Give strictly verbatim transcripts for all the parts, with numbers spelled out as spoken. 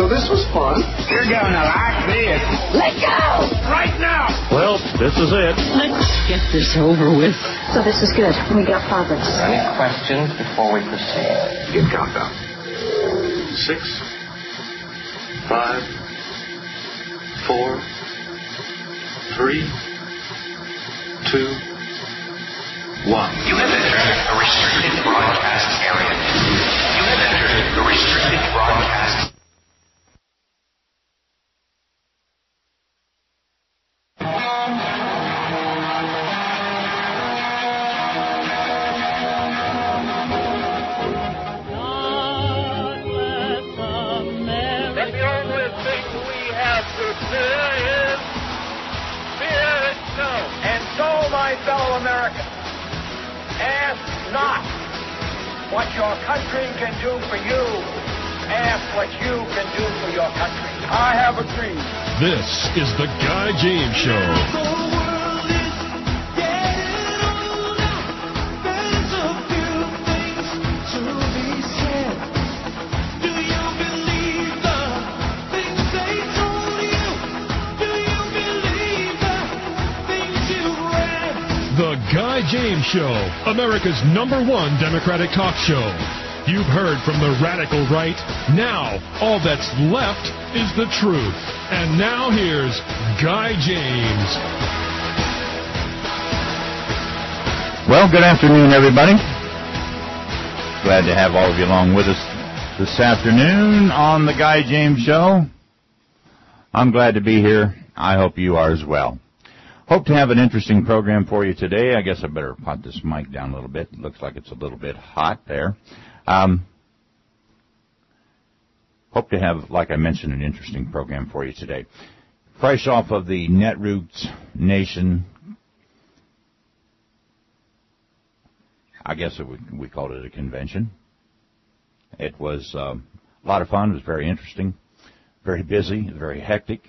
Well, this was fun. You're gonna like this. Let go! Right now! Well, this is it. Let's get this over with. So this is good. We got progress. Any questions before we proceed? Begin countdown. Six, five, four, three, two, one. You have entered a restricted broadcast area. You have entered a restricted broadcast. What your country can do for you. Ask what you can do for your country. I have a dream. This is the Guy James Show. The Guy James Show, America's number one Democratic talk show. You've heard from the radical right. Now, all that's left is the truth. And now here's Guy James. Well, good afternoon, everybody. Glad to have all of you along with us this afternoon on the Guy James Show. I'm glad to be here. I hope you are as well. Hope to have an interesting program for you today. I guess I better pot this mic down a little bit. It looks like it's a little bit hot there. Um, hope to have, like I mentioned, an interesting program for you today. Fresh off of the Netroots Nation, I guess it would, we called it a convention. It was uh, a lot of fun. It was very interesting, very busy, very hectic.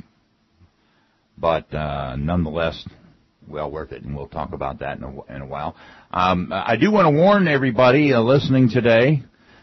But uh, nonetheless, well worth it, and we'll talk about that in a, in a while. Um, I do want to warn everybody uh, listening today.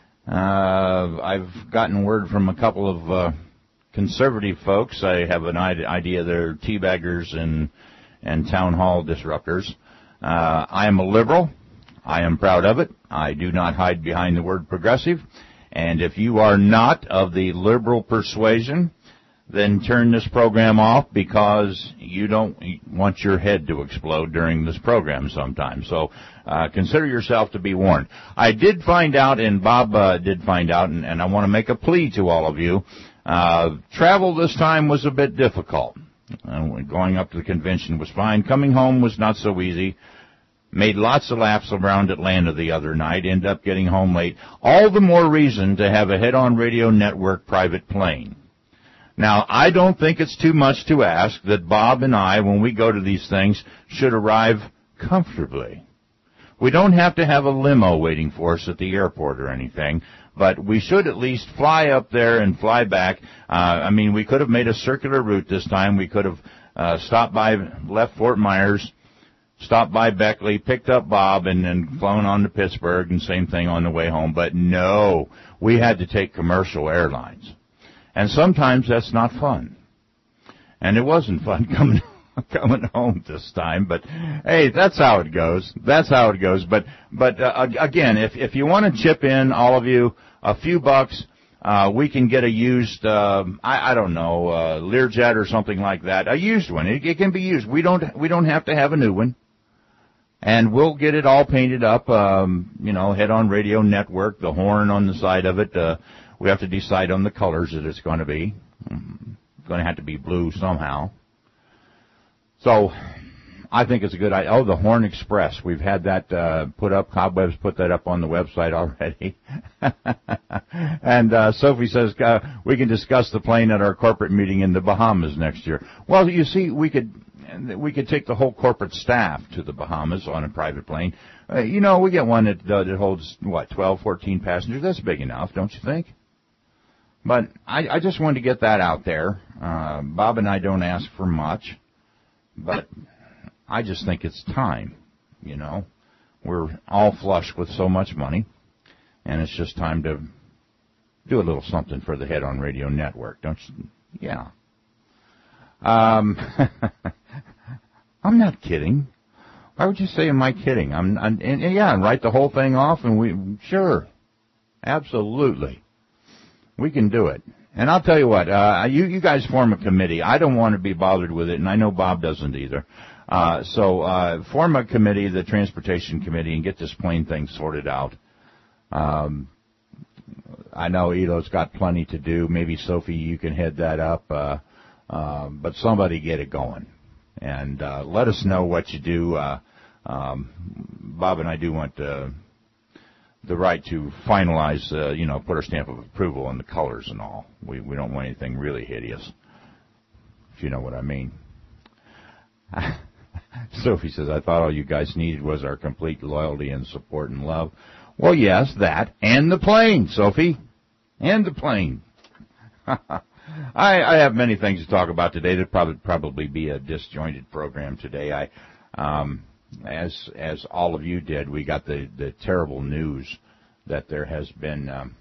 Uh, I've gotten word from a couple of uh, conservative folks. I have an idea they're teabaggers and and town hall disruptors. Uh, I am a liberal. I am proud of it. I do not hide behind the word progressive. And if you are not of the liberal persuasion, then turn this program off, because you don't want your head to explode during this program sometimes. So uh, consider yourself to be warned. I did find out, and Bob uh, did find out, and, and I want to make a plea to all of you. Uh, travel this time was a bit difficult. Uh, going up to the convention was fine. Coming home was not so easy. Made lots of laps around Atlanta the other night. Ended up getting home late. All the more reason to have a head-on radio network private plane. Now, I don't think it's too much to ask that Bob and I, when we go to these things, should arrive comfortably. We don't have to have a limo waiting for us at the airport or anything, but we should at least fly up there and fly back. Uh, I mean, we could have made a circular route this time. We could have uh, stopped by, left Fort Myers, stopped by Beckley, picked up Bob, and then flown on to Pittsburgh, and same thing on the way home. But no, we had to take commercial airlines. And sometimes that's not fun. And it wasn't fun coming coming home this time. But, hey, that's how it goes. That's how it goes. But, but uh, again, if, if you want to chip in, all of you, a few bucks, uh, we can get a used, uh, I, I don't know, uh, Learjet or something like that. A used one. It, it can be used. We don't, we don't have to have a new one. And we'll get it all painted up, um, you know, head-on radio network, the horn on the side of it, uh, we have to decide on the colors that it's going to be. It's going to have to be blue somehow. So I think it's a good idea. Oh, the Horn Express. We've had that uh, put up. Cobwebs put that up on the website already. And uh, Sophie says uh, we can discuss the plane at our corporate meeting in the Bahamas next year. Well, you see, we could we could take the whole corporate staff to the Bahamas on a private plane. Uh, you know, we get one that, uh, that holds, what, twelve, fourteen passengers. That's big enough, don't you think? But I, I just wanted to get that out there. Uh, Bob and I don't ask for much, but I just think it's time, you know. We're all flush with so much money, and it's just time to do a little something for the Head on Radio Network, don't you? Yeah. Um, I'm not kidding. Why would you say, am I kidding? I'm, I'm and, and yeah, and write the whole thing off, and we, sure, absolutely, we can do it. And I'll tell you what, uh, you, you guys form a committee. I don't want to be bothered with it, and I know Bob doesn't either. Uh, so, uh, form a committee, the Transportation Committee, and get this plane thing sorted out. Um, I know Elo's got plenty to do. Maybe, Sophie, you can head that up, uh, uh, but somebody get it going. And, uh, let us know what you do. Uh, um, Bob and I do want, uh, the right to finalize, uh, you know, put our stamp of approval on the colors and all. We we don't want anything really hideous, if you know what I mean. Sophie says, I thought all you guys needed was our complete loyalty and support and love. Well, yes, that, and the plane, Sophie, and the plane. I, I have many things to talk about today. There'll probably, probably be a disjointed program today. I, um, As as all of you did, we got the, the terrible news that there has been um,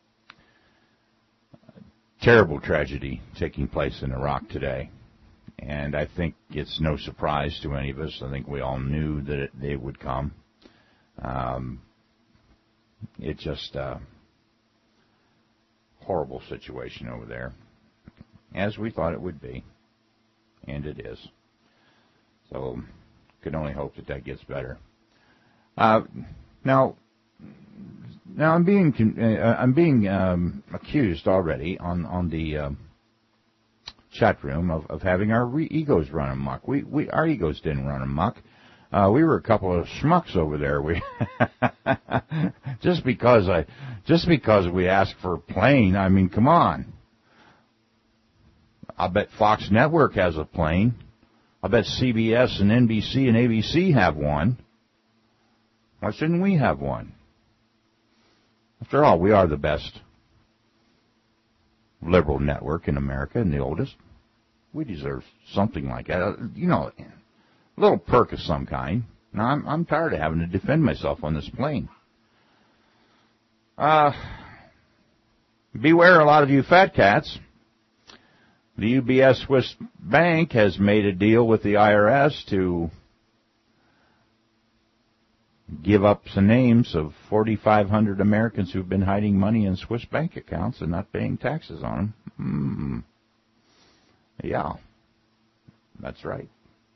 terrible tragedy taking place in Iraq today. And I think it's no surprise to any of us. I think we all knew that it, they would come. Um, it's just a horrible situation over there, as we thought it would be. And it is. So can only hope that that gets better. Uh, now, now I'm being uh, I'm being um, accused already on on the uh, chat room of, of having our re- egos run amok. We we our egos didn't run amok. Uh, we were a couple of schmucks over there. We just because I just because we asked for a plane. I mean, come on. I bet Fox Network has a plane. I bet C B S and N B C and A B C have one. Why shouldn't we have one? After all, we are the best liberal network in America and the oldest. We deserve something like that. Uh, you know, a little perk of some kind. Now, I'm, I'm tired of having to defend myself on this plane. Uh, beware a lot of you fat cats. The U B S Swiss Bank has made a deal with the I R S to give up some names of forty-five hundred Americans who've been hiding money in Swiss bank accounts and not paying taxes on them. Mm. Yeah, that's right.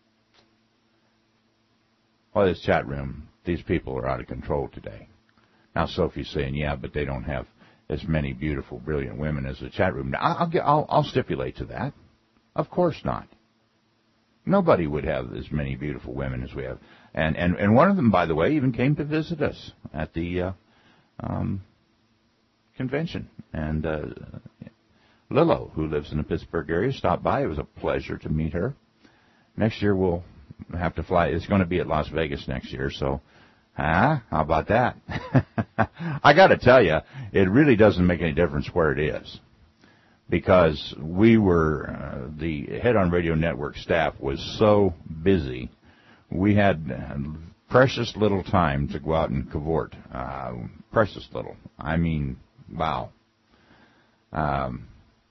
Well, this chat room, these people are out of control today. Now, Sophie's saying, yeah, but they don't have as many beautiful, brilliant women as the chat room. Now, I'll, get, I'll, I'll stipulate to that. Of course not. Nobody would have as many beautiful women as we have. And, and, and one of them, by the way, even came to visit us at the uh, um, convention. And uh, Lilo, who lives in the Pittsburgh area, stopped by. It was a pleasure to meet her. Next year we'll have to fly. It's going to be at Las Vegas next year, so huh? How about that? I got to tell you, it really doesn't make any difference where it is, because we were, uh, the Head on Radio Network staff was so busy. We had precious little time to go out and cavort. Uh, precious little. I mean, wow. Um,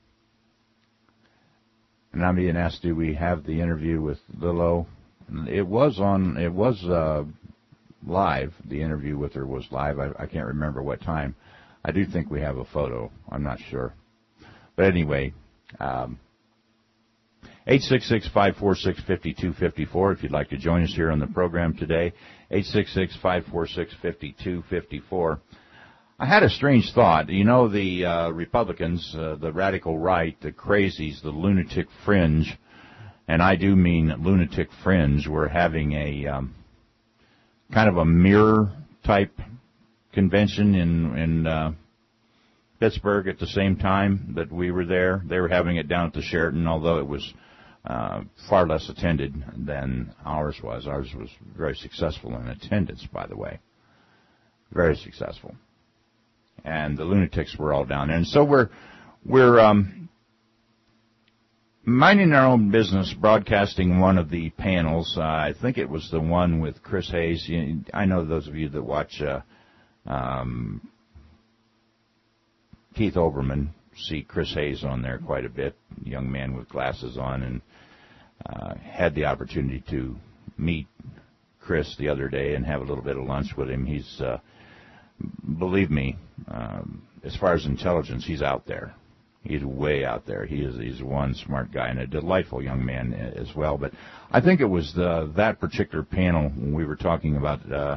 and I'm being asked, do we have the interview with Lilo? It was on, it was, uh, live. The interview with her was live. I, I can't remember what time. I do think we have a photo. I'm not sure. But anyway, um, eight six six, five four six, five two five four if you'd like to join us here on the program today. eight six six, five four six, five two five four. I had a strange thought. You know, the uh, Republicans, uh, the radical right, the crazies, the lunatic fringe, and I do mean lunatic fringe, were having a um, kind of a mirror-type convention in, in uh, Pittsburgh at the same time that we were there. They were having it down at the Sheraton, although it was uh, far less attended than ours was. Ours was very successful in attendance, by the way. Very successful. And the lunatics were all down there. And so we're we're um, minding our own business, broadcasting one of the panels. Uh, I think it was the one with Chris Hayes. You, I know those of you that watch uh, um, Keith Olbermann. See Chris Hayes on there quite a bit, young man with glasses on, and uh, had the opportunity to meet Chris the other day and have a little bit of lunch with him. He's, uh, believe me, um, as far as intelligence, he's out there. He's way out there. He is he's one smart guy and a delightful young man as well. But I think it was the, that particular panel when we were talking about uh,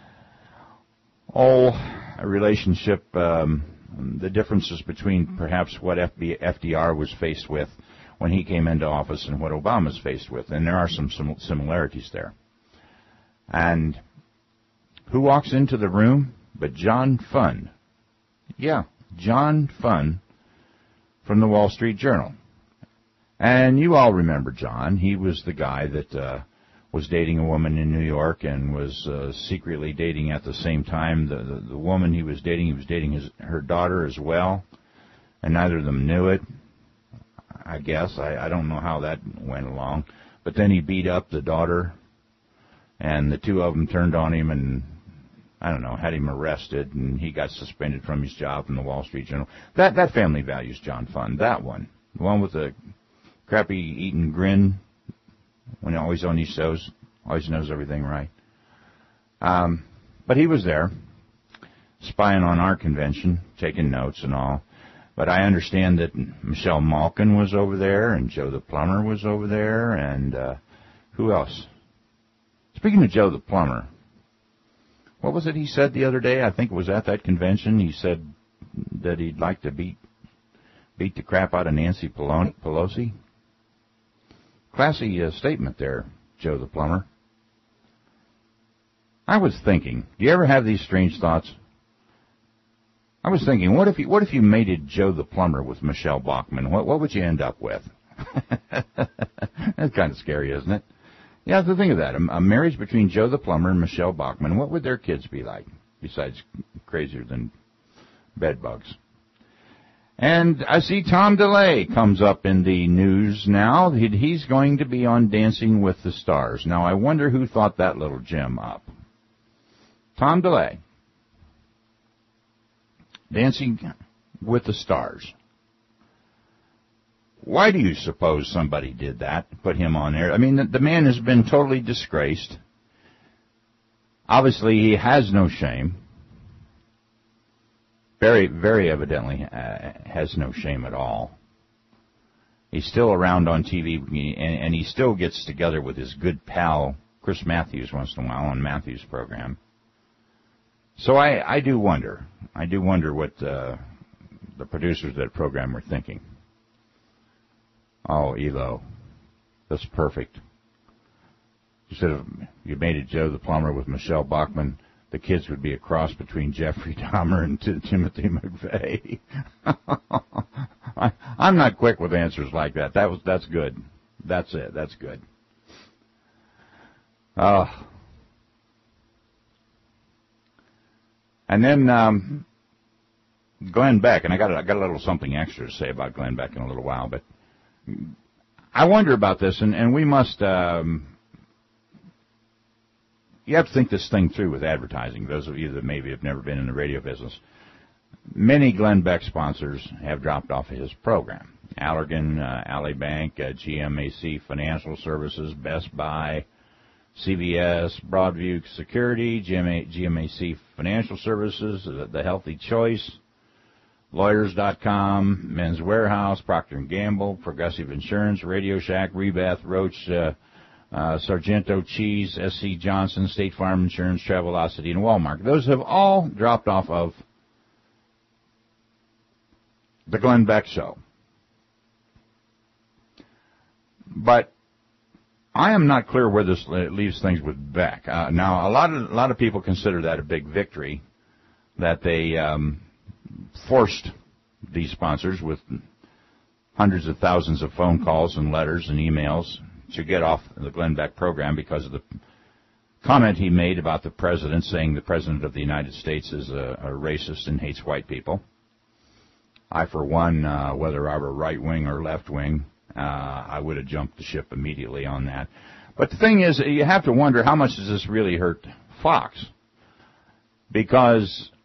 oh, a relationship, um, the differences between perhaps what F D R was faced with when he came into office and what Obama's faced with. And there are some similarities there. And who walks into the room but John Funn? Yeah, John Funn from the Wall Street Journal. And you all remember John. He was the guy that uh, was dating a woman in New York and was uh, secretly dating at the same time. The, the, the woman he was dating, he was dating his, her daughter as well, and neither of them knew it, I guess. I, I don't know how that went along. But then he beat up the daughter, and the two of them turned on him and, I don't know, had him arrested, and he got suspended from his job from the Wall Street Journal. That that Family Values John Funn, that one. The one with the crappy eating grin when always on these shows, always knows everything right. Um, but he was there, spying on our convention, taking notes and all. But I understand that Michelle Malkin was over there, and Joe the Plumber was over there, and uh, who else? Speaking of Joe the Plumber, what was it he said the other day? I think it was at that convention. He said that he'd like to beat beat the crap out of Nancy Pelosi. Classy uh, statement there, Joe the Plumber. I was thinking, do you ever have these strange thoughts? I was thinking, what if you what if you mated Joe the Plumber with Michelle Bachmann? What what would you end up with? That's kind of scary, isn't it? You have to think of that. A, a marriage between Joe the Plumber and Michelle Bachmann, what would their kids be like, besides crazier than bed bugs? And I see Tom DeLay comes up in the news now. He's going to be on Dancing with the Stars. Now, I wonder who thought that little gem up. Tom DeLay. Dancing with the Stars. Why do you suppose somebody did that, put him on there? I mean, the, the man has been totally disgraced. Obviously, he has no shame. Very, very evidently uh, has no shame at all. He's still around on T V, and, and he still gets together with his good pal, Chris Matthews, once in a while on Matthews' program. So I, I do wonder. I do wonder what uh, the producers of that program were thinking. Oh, Elo, that's perfect. You said if you made it Joe the Plumber with Michelle Bachmann, the kids would be a cross between Jeffrey Dahmer and T- Timothy McVeigh. I, I'm not quick with answers like that. That was that's good. That's it. That's good. Oh. And then um, Glenn Beck, and I got a, I got a little something extra to say about Glenn Beck in a little while, but I wonder about this, and, and we must. Um, You have to think this thing through with advertising. Those of you that maybe have never been in the radio business, many Glenn Beck sponsors have dropped off of his program. Allergan, uh, Alley Bank, uh, G M A C Financial Services, Best Buy, C V S, Broadview Security, G M A C Financial Services, uh, The Healthy Choice, Lawyers dot com, Men's Warehouse, Procter and Gamble, Progressive Insurance, Radio Shack, Rebath, Roach, uh, Uh, Sargento Cheese, S C Johnson, State Farm Insurance, Travelocity, and Walmart. Those have all dropped off of the Glenn Beck Show. But I am not clear where this leaves things with Beck. Uh, now, a lot of a lot of people consider that a big victory, that they um, forced these sponsors with hundreds of thousands of phone calls and letters and emails to get off the Glenn Beck program because of the comment he made about the president, saying the president of the United States is a, a racist and hates white people. I, for one, uh, whether I were right-wing or left-wing, uh, I would have jumped the ship immediately on that. But the thing is, you have to wonder how much does this really hurt Fox? Because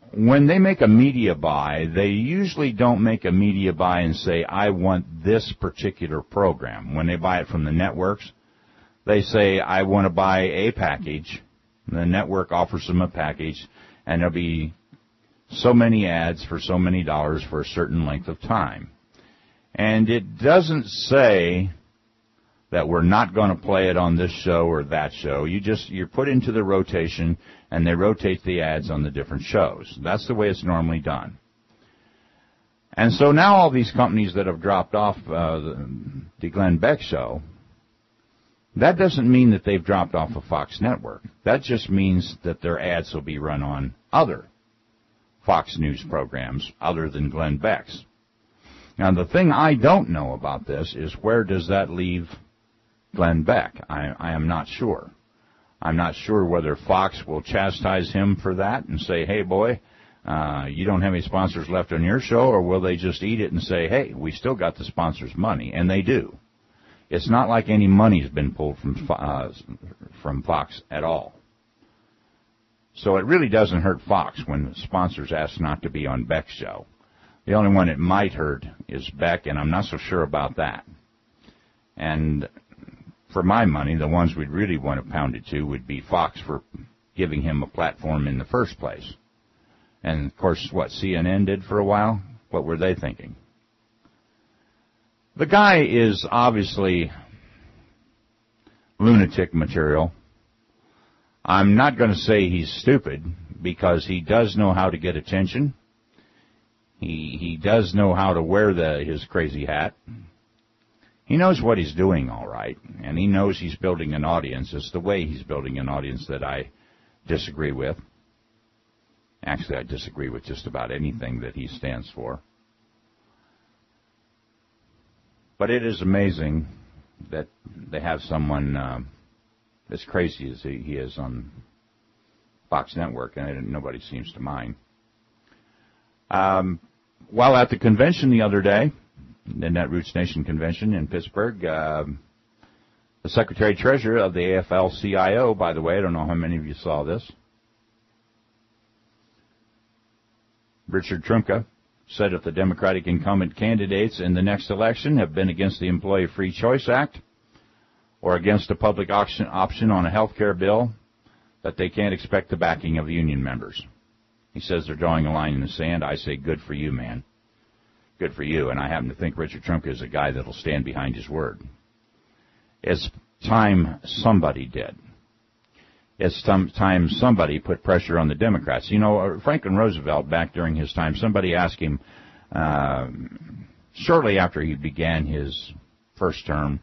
when they make a media buy, they usually don't make a media buy and say, I want this particular program. When they buy it from the networks, they say, I want to buy a package. The network offers them a package, and there'll be so many ads for so many dollars for a certain length of time. And it doesn't say that we're not going to play it on this show or that show. You just, you're put into the rotation, and they rotate the ads on the different shows. That's the way it's normally done. And so now all these companies that have dropped off uh, the, the Glenn Beck show, that doesn't mean that they've dropped off of Fox Network. That just means that their ads will be run on other Fox News programs other than Glenn Beck's. Now, the thing I don't know about this is where does that leave Glenn Beck? I, I am not sure. I'm not sure whether Fox will chastise him for that and say, hey, boy, uh, you don't have any sponsors left on your show, or will they just eat it and say, hey, we still got the sponsors' money? And they do. It's not like any money's been pulled from uh, from Fox at all. So it really doesn't hurt Fox when sponsors ask not to be on Beck's show. The only one it might hurt is Beck, and I'm not so sure about that. And for my money, the ones we'd really want to pound it to would be Fox for giving him a platform in the first place. And, of course, what C N N did for a while, what were they thinking? The guy is obviously lunatic material. I'm not going to say he's stupid, because he does know how to get attention. He he does know how to wear the his crazy hat. He knows what he's doing all right, and he knows he's building an audience. It's the way he's building an audience that I disagree with. Actually, I disagree with just about anything that he stands for. But it is amazing that they have someone uh, as crazy as he, he is on Fox Network, and nobody seems to mind. Um, while at the convention the other day, the Netroots Nation convention in Pittsburgh, uh, the Secretary-Treasurer of the A F L C I O, by the way, I don't know how many of you saw this, Richard Trumka, said if the Democratic incumbent candidates in the next election have been against the Employee Free Choice Act or against a public option, option on a health care bill, that they can't expect the backing of the union members. He says they're drawing a line in the sand. I say, good for you, man. Good for you. And I happen to think Richard Trumka is a guy that'll stand behind his word. It's time somebody did. It's time somebody put pressure on the Democrats. You know, Franklin Roosevelt, back during his time, somebody asked him, uh, shortly after he began his first term,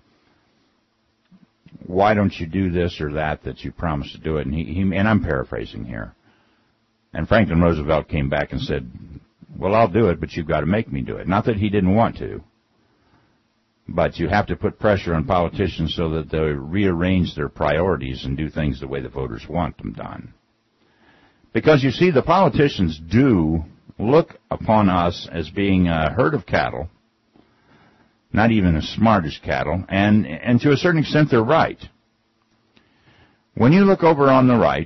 why don't you do this or that that you promised to do it? And he, he and I'm paraphrasing here. And Franklin Roosevelt came back and said, well, I'll do it, but you've got to make me do it. Not that he didn't want to, but you have to put pressure on politicians so that they rearrange their priorities and do things the way the voters want them done. Because, you see, the politicians do look upon us as being a herd of cattle, not even as smart as cattle, and, and to a certain extent they're right. When you look over on the right,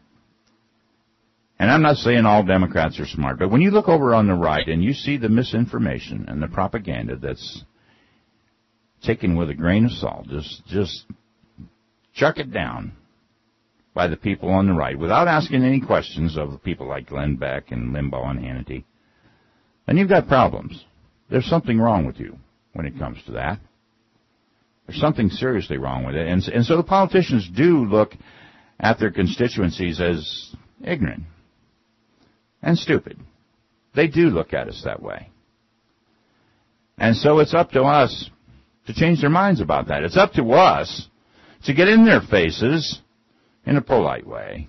and I'm not saying all Democrats are smart, but when you look over on the right and you see the misinformation and the propaganda that's taken with a grain of salt, just just chuck it down by the people on the right without asking any questions of people like Glenn Beck and Limbaugh and Hannity, then you've got problems. There's something wrong with you when it comes to that. There's something seriously wrong with it. And, and so the politicians do look at their constituencies as ignorant and stupid. They do look at us that way. And so it's up to us to change their minds about that. It's up to us to get in their faces in a polite way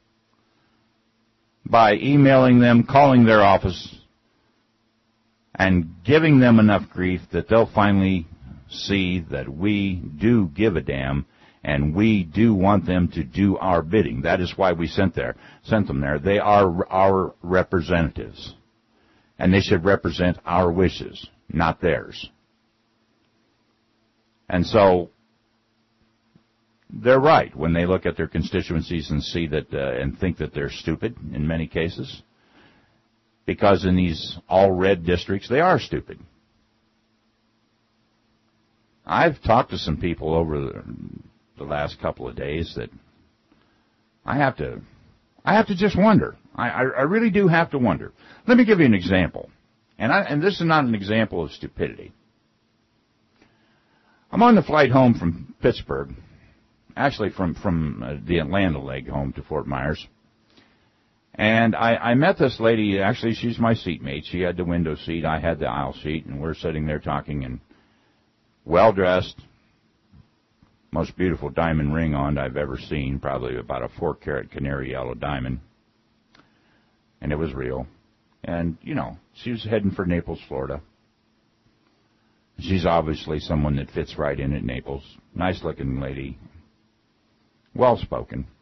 by emailing them, calling their office, and giving them enough grief that they'll finally see that we do give a damn and we do want them to do our bidding. That is why we sent there, sent them there. They are our representatives, and they should represent our wishes, not theirs. And so they're right when they look at their constituencies and see that uh, and think that they're stupid in many cases. because in these all-red districts, they are stupid. I've talked to some people over the, the last couple of days that I have to, I have to just wonder. I, I, I really do have to wonder. Let me give you an example. And, I, and this is not an example of stupidity. I'm on the flight home from Pittsburgh, actually from, from uh, the Atlanta leg home to Fort Myers. And I, I met this lady, actually she's my seatmate. She had the window seat, I had the aisle seat, and we're sitting there talking, and well-dressed, most beautiful diamond ring on I've ever seen, probably about a four-carat canary yellow diamond. And it was real. And, you know, she was heading for Naples, Florida. She's obviously someone that fits right in at Naples. Nice-looking lady. Well-spoken.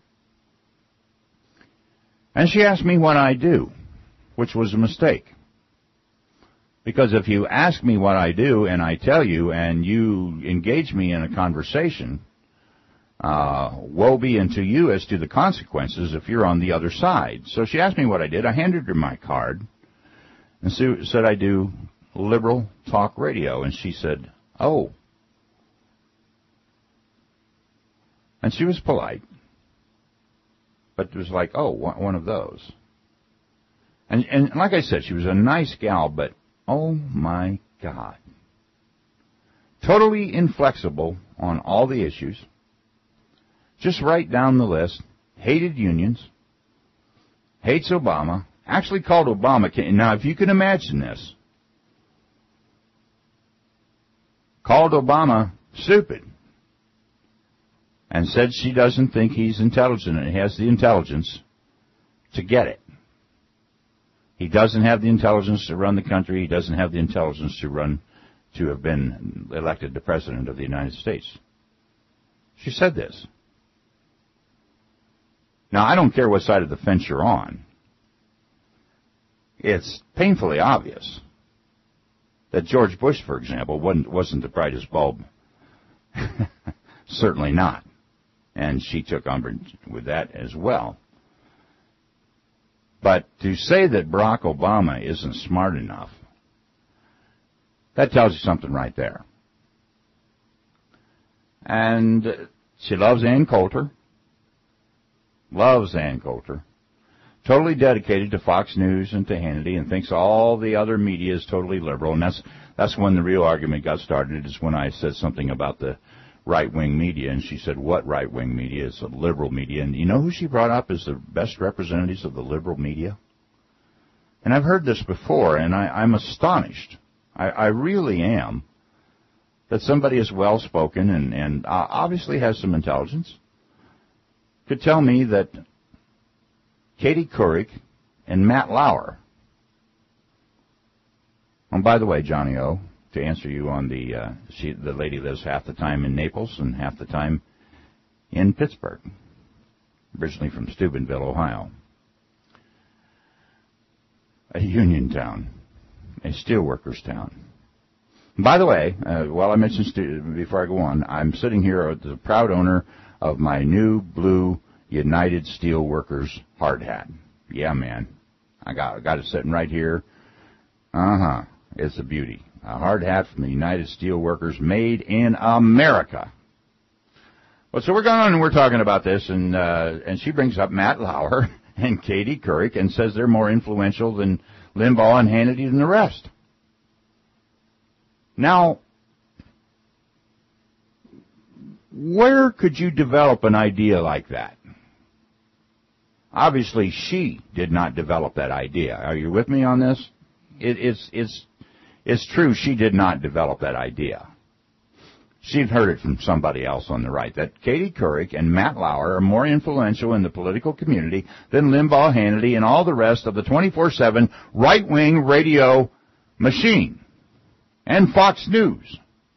And she asked me what I do, which was a mistake. Because if you ask me what I do and I tell you and you engage me in a conversation, uh, woe be unto you as to the consequences if you're on the other side. So she asked me what I did. I handed her my card and so, said I do liberal talk radio. And she said, oh. And she was polite. But it was like, oh, one of those. And, and like I said, she was a nice gal, but oh my God. Totally inflexible on all the issues. Just right down the list. Hated unions. Hates Obama. Actually called Obama. Now, if you can imagine this. Called Obama stupid. And said she doesn't think he's intelligent and has the intelligence to get it. He doesn't have the intelligence to run the country. He doesn't have the intelligence to run, to have been elected the President of the United States. She said this. Now, I don't care what side of the fence you're on. It's painfully obvious that George Bush, for example, wasn't, wasn't the brightest bulb. Certainly not. And she took umbrage with that as well. But to say that Barack Obama isn't smart enough, that tells you something right there. And she loves Ann Coulter. Loves Ann Coulter. Totally dedicated to Fox News and to Hannity, and thinks all the other media is totally liberal. And that's that's when the real argument got started, is when I said something about the right-wing media, and she said, what right-wing media? Is the liberal media. And you know who she brought up as the best representatives of the liberal media? And I've heard this before, and I, I'm astonished. I, I really am, that somebody as well-spoken and, and uh, obviously has some intelligence could tell me that Katie Couric and Matt Lauer, and by the way, Johnny O., to answer you on the, uh, she, the lady lives half the time in Naples and half the time in Pittsburgh, originally from Steubenville, Ohio. A union town, a steelworkers town. By the way, uh, while I mentioned, stu- before I go on, I'm sitting here as the proud owner of my new blue United Steelworkers hard hat. Yeah, man. I got, got it sitting right here. Uh-huh. It's a beauty. A hard hat from the United Steelworkers, made in America. Well, so we're going on and we're talking about this, and uh, and she brings up Matt Lauer and Katie Couric and says they're more influential than Limbaugh and Hannity than the rest. Now, where could you develop an idea like that? Obviously, she did not develop that idea. Are you with me on this? It, it's it's. It's true, she did not develop that idea. She'd heard it from somebody else on the right, that Katie Couric and Matt Lauer are more influential in the political community than Limbaugh, Hannity, and all the rest of the twenty-four seven right-wing radio machine. And Fox News.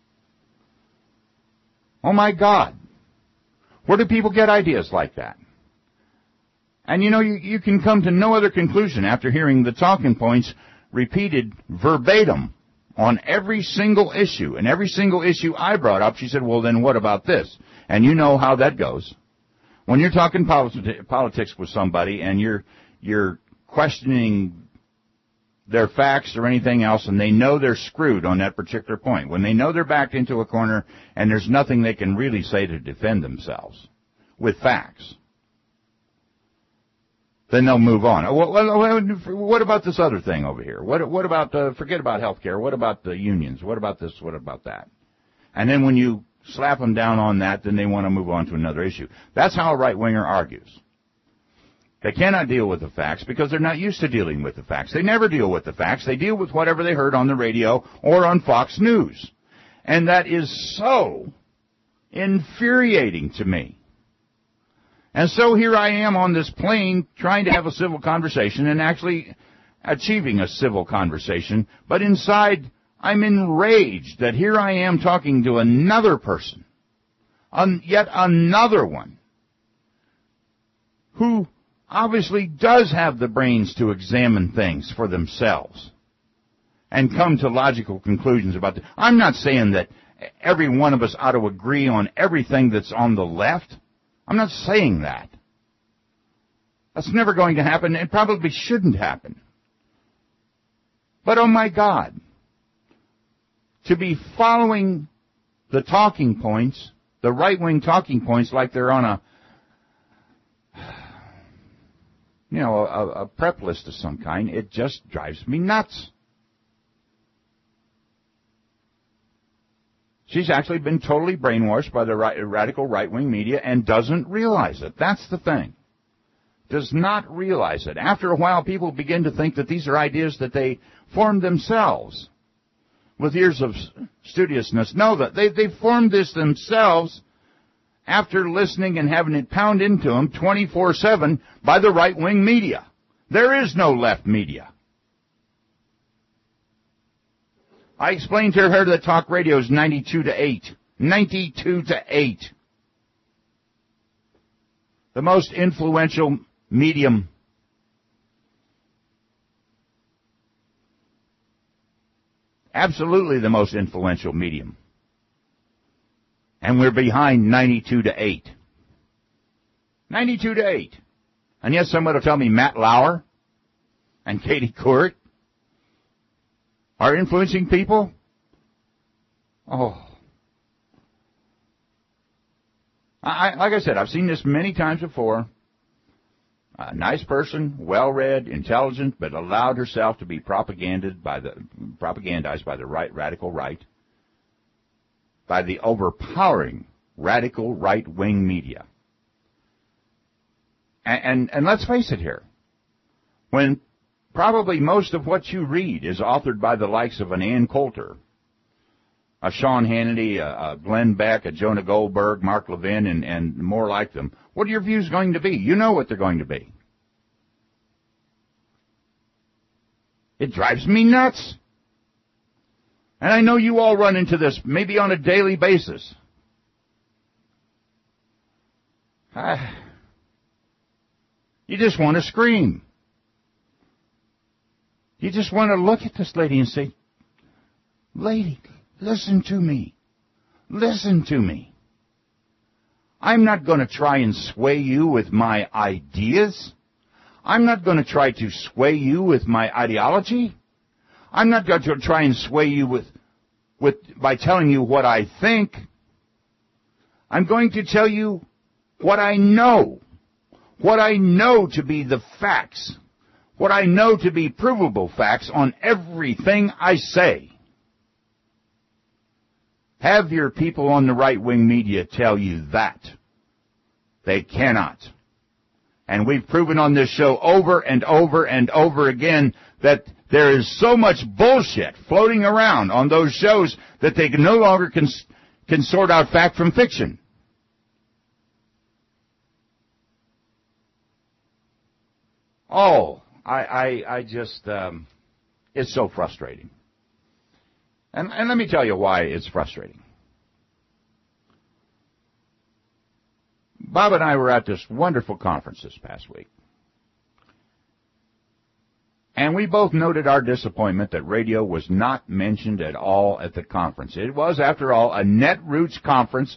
Oh, my God. Where do people get ideas like that? And, you know, you, you can come to no other conclusion after hearing the talking points repeated verbatim on every single issue. And every single issue I brought up, she said, well, then what about this? And you know how that goes. When you're talking politi- politics with somebody and you're you're questioning their facts or anything else, and they know they're screwed on that particular point. When they know they're backed into a corner and there's nothing they can really say to defend themselves with facts, then they'll move on. What about this other thing over here? What, what about, uh, forget about health care. What about the unions? What about this? What about that? And then when you slap them down on that, then they want to move on to another issue. That's how a right-winger argues. They cannot deal with the facts because they're not used to dealing with the facts. They never deal with the facts. They deal with whatever they heard on the radio or on Fox News. And that is so infuriating to me. And so here I am on this plane trying to have a civil conversation and actually achieving a civil conversation, but inside I'm enraged that here I am talking to another person, on yet another one, who obviously does have the brains to examine things for themselves and come to logical conclusions about it. I'm not saying that every one of us ought to agree on everything that's on the left. I'm not saying that. That's never going to happen. It probably shouldn't happen. But oh my God, to be following the talking points, the right-wing talking points, like they're on a, you know, a, a prep list of some kind, it just drives me nuts. She's actually been totally brainwashed by the right, radical right-wing media and doesn't realize it. That's the thing. Does not realize it. After a while, people begin to think that these are ideas that they formed themselves with years of studiousness. No, that they, they formed this themselves after listening and having it pound into them twenty-four seven by the right-wing media. There is no left media. I explained to her that talk radio is ninety-two to eight. ninety-two to eight. The most influential medium. Absolutely the most influential medium. And we're behind ninety-two to eight. ninety-two to eight. And yes, somebody will tell me Matt Lauer and Katie Couric are influencing people? Oh. I, like I said, I've seen this many times before. A nice person, well-read, intelligent, but allowed herself to be propagandized by the propagandized by the right, radical right, by the overpowering radical right-wing media. And, and, and let's face it here, when probably most of what you read is authored by the likes of an Ann Coulter, a Sean Hannity, a, a Glenn Beck, a Jonah Goldberg, Mark Levin, and, and more like them, what are your views going to be? You know what they're going to be. It drives me nuts. And I know you all run into this maybe on a daily basis. I, you just want to scream. You just want to look at this lady and say, lady, listen to me. Listen to me. I'm not going to try and sway you with my ideas. I'm not going to try to sway you with my ideology. I'm not going to try and sway you with, with, by telling you what I think. I'm going to tell you what I know. What I know to be the facts. What I know to be provable facts on everything I say. Have your people on the right-wing media tell you that. They cannot. And we've proven on this show over and over and over again that there is so much bullshit floating around on those shows that they can no longer can, can sort out fact from fiction. Oh, I, I, I just, um, it's so frustrating. And, and let me tell you why it's frustrating. Bob and I were at this wonderful conference this past week. And we both noted our disappointment that radio was not mentioned at all at the conference. It was, after all, a Netroots conference.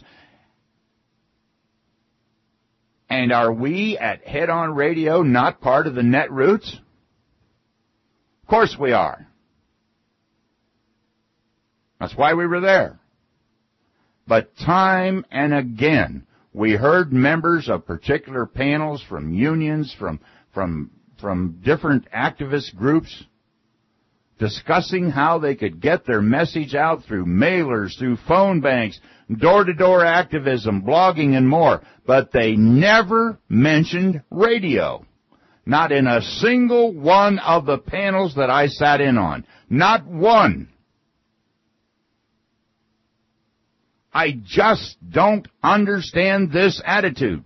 And are we at Head On Radio not part of the Netroots? Of course we are. That's why we were there. But time and again, we heard members of particular panels from unions, from, from, from different activist groups discussing how they could get their message out through mailers, through phone banks, door-to-door activism, blogging, and more. But they never mentioned radio. Not in a single one of the panels that I sat in on. Not one. I just don't understand this attitude.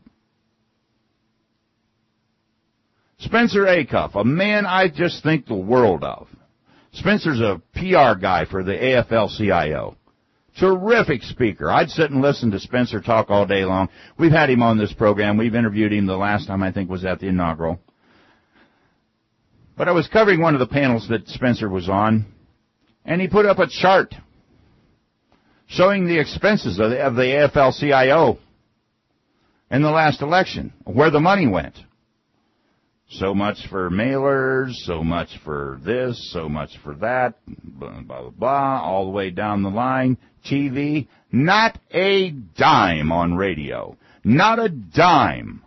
Spencer Acuff, a man I just think the world of. Spencer's a P R guy for the A F L C I O. Terrific speaker. I'd sit and listen to Spencer talk all day long. We've had him on this program. We've interviewed him the last time, I think, was at the inaugural. But I was covering one of the panels that Spencer was on, and he put up a chart showing the expenses of the, of the A F L C I O in the last election, where the money went. So much for mailers, so much for this, so much for that, blah, blah, blah, blah, all the way down the line. T V, not a dime on radio. Not a dime.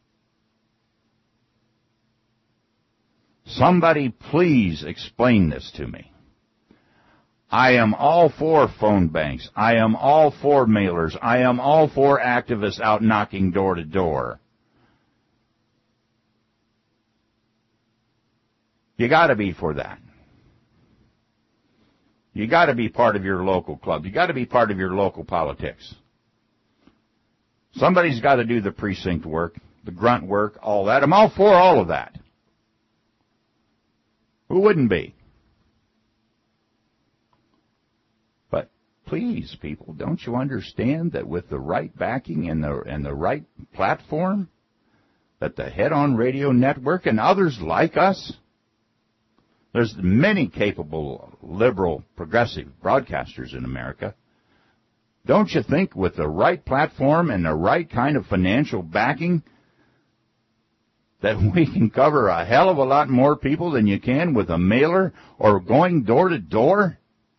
Somebody please explain this to me. I am all for phone banks. I am all for mailers. I am all for activists out knocking door to door. You got to be for that. You got to be part of your local club. You got to be part of your local politics. Somebody's got to do the precinct work, the grunt work, all that. I'm all for all of that. Who wouldn't be? But please, people, don't you understand that with the right backing and the and the right platform, that the Head On Radio Network and others like us, there's many capable, liberal, progressive broadcasters in America. Don't you think with the right platform and the right kind of financial backing that we can cover a hell of a lot more people than you can with a mailer or going door to door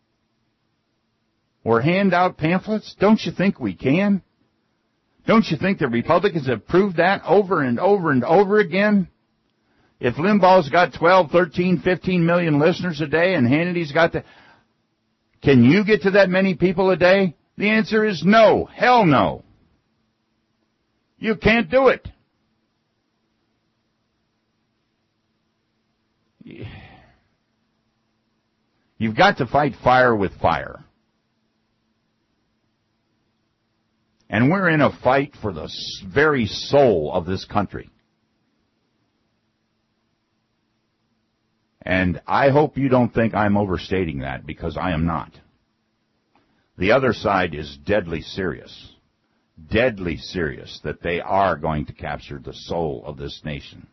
or hand out pamphlets? Don't you think we can? Don't you think the Republicans have proved that over and over and over again? If Limbaugh's got twelve, thirteen, fifteen million listeners a day and Hannity's got the... Can you get to that many people a day? The answer is no. Hell no. You can't do it. You've got to fight fire with fire. And we're in a fight for the very soul of this country. And I hope you don't think I'm overstating that, because I am not. The other side is deadly serious, deadly serious that they are going to capture the soul of this nation.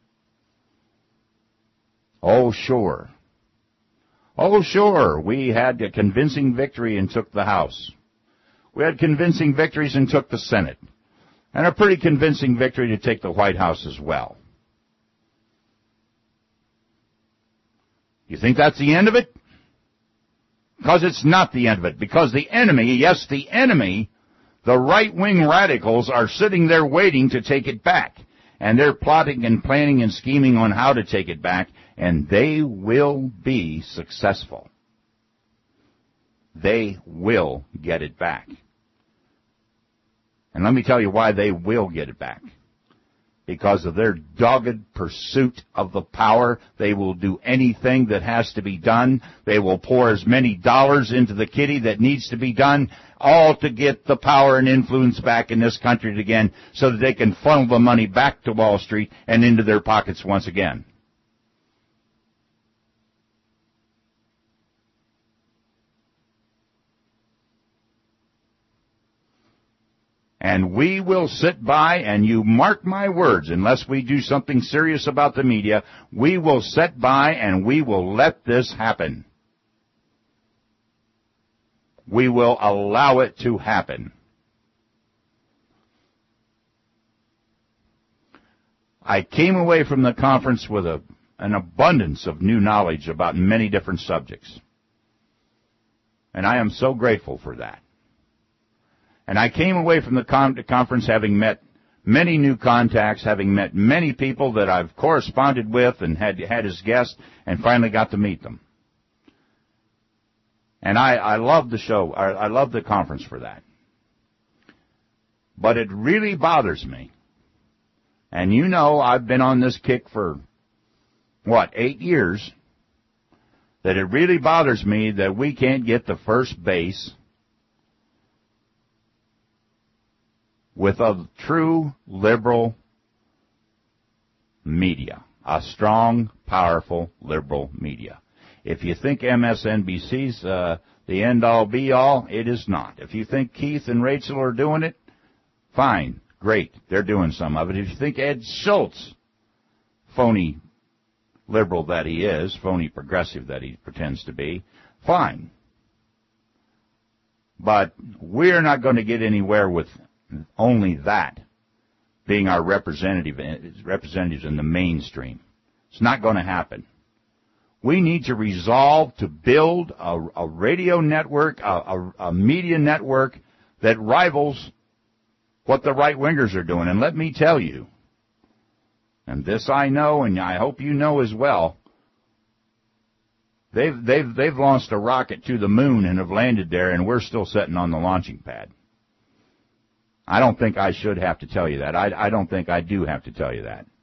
Oh, sure. Oh, sure, we had a convincing victory and took the House. We had convincing victories and took the Senate. And a pretty convincing victory to take the White House as well. You think that's the end of it? Because it's not the end of it. Because the enemy, yes, the enemy, the right-wing radicals are sitting there waiting to take it back. And they're plotting and planning and scheming on how to take it back. And they will be successful. They will get it back. And let me tell you why they will get it back. Because of their dogged pursuit of the power, they will do anything that has to be done. They will pour as many dollars into the kitty that needs to be done, all to get the power and influence back in this country again, so that they can funnel the money back to Wall Street and into their pockets once again. And we will sit by, and you mark my words, unless we do something serious about the media, we will sit by and we will let this happen. We will allow it to happen. I came away from the conference with a an abundance of new knowledge about many different subjects. And I am so grateful for that. And I came away from the con- conference having met many new contacts, having met many people that I've corresponded with and had had as guests, and finally got to meet them. And I, I love the show. I, I love the conference for that. But it really bothers me. And you know I've been on this kick for, what, eight years, that it really bothers me that we can't get the first base with a true liberal media, a strong, powerful liberal media. If you think M S N B C's uh, the end-all, be-all, it is not. If you think Keith and Rachel are doing it, fine, great, they're doing some of it. If you think Ed Schultz, phony liberal that he is, phony progressive that he pretends to be, fine. But we're not going to get anywhere with only that being our representative representatives in the mainstream. It's not going to happen. We need to resolve to build a, a radio network, a, a, a media network that rivals what the right-wingers are doing. And let me tell you, and this I know, and I hope you know as well, they've they've they've launched a rocket to the moon and have landed there, and we're still sitting on the launching pad. I don't think I should have to tell you that. I, I don't think I do have to tell you that.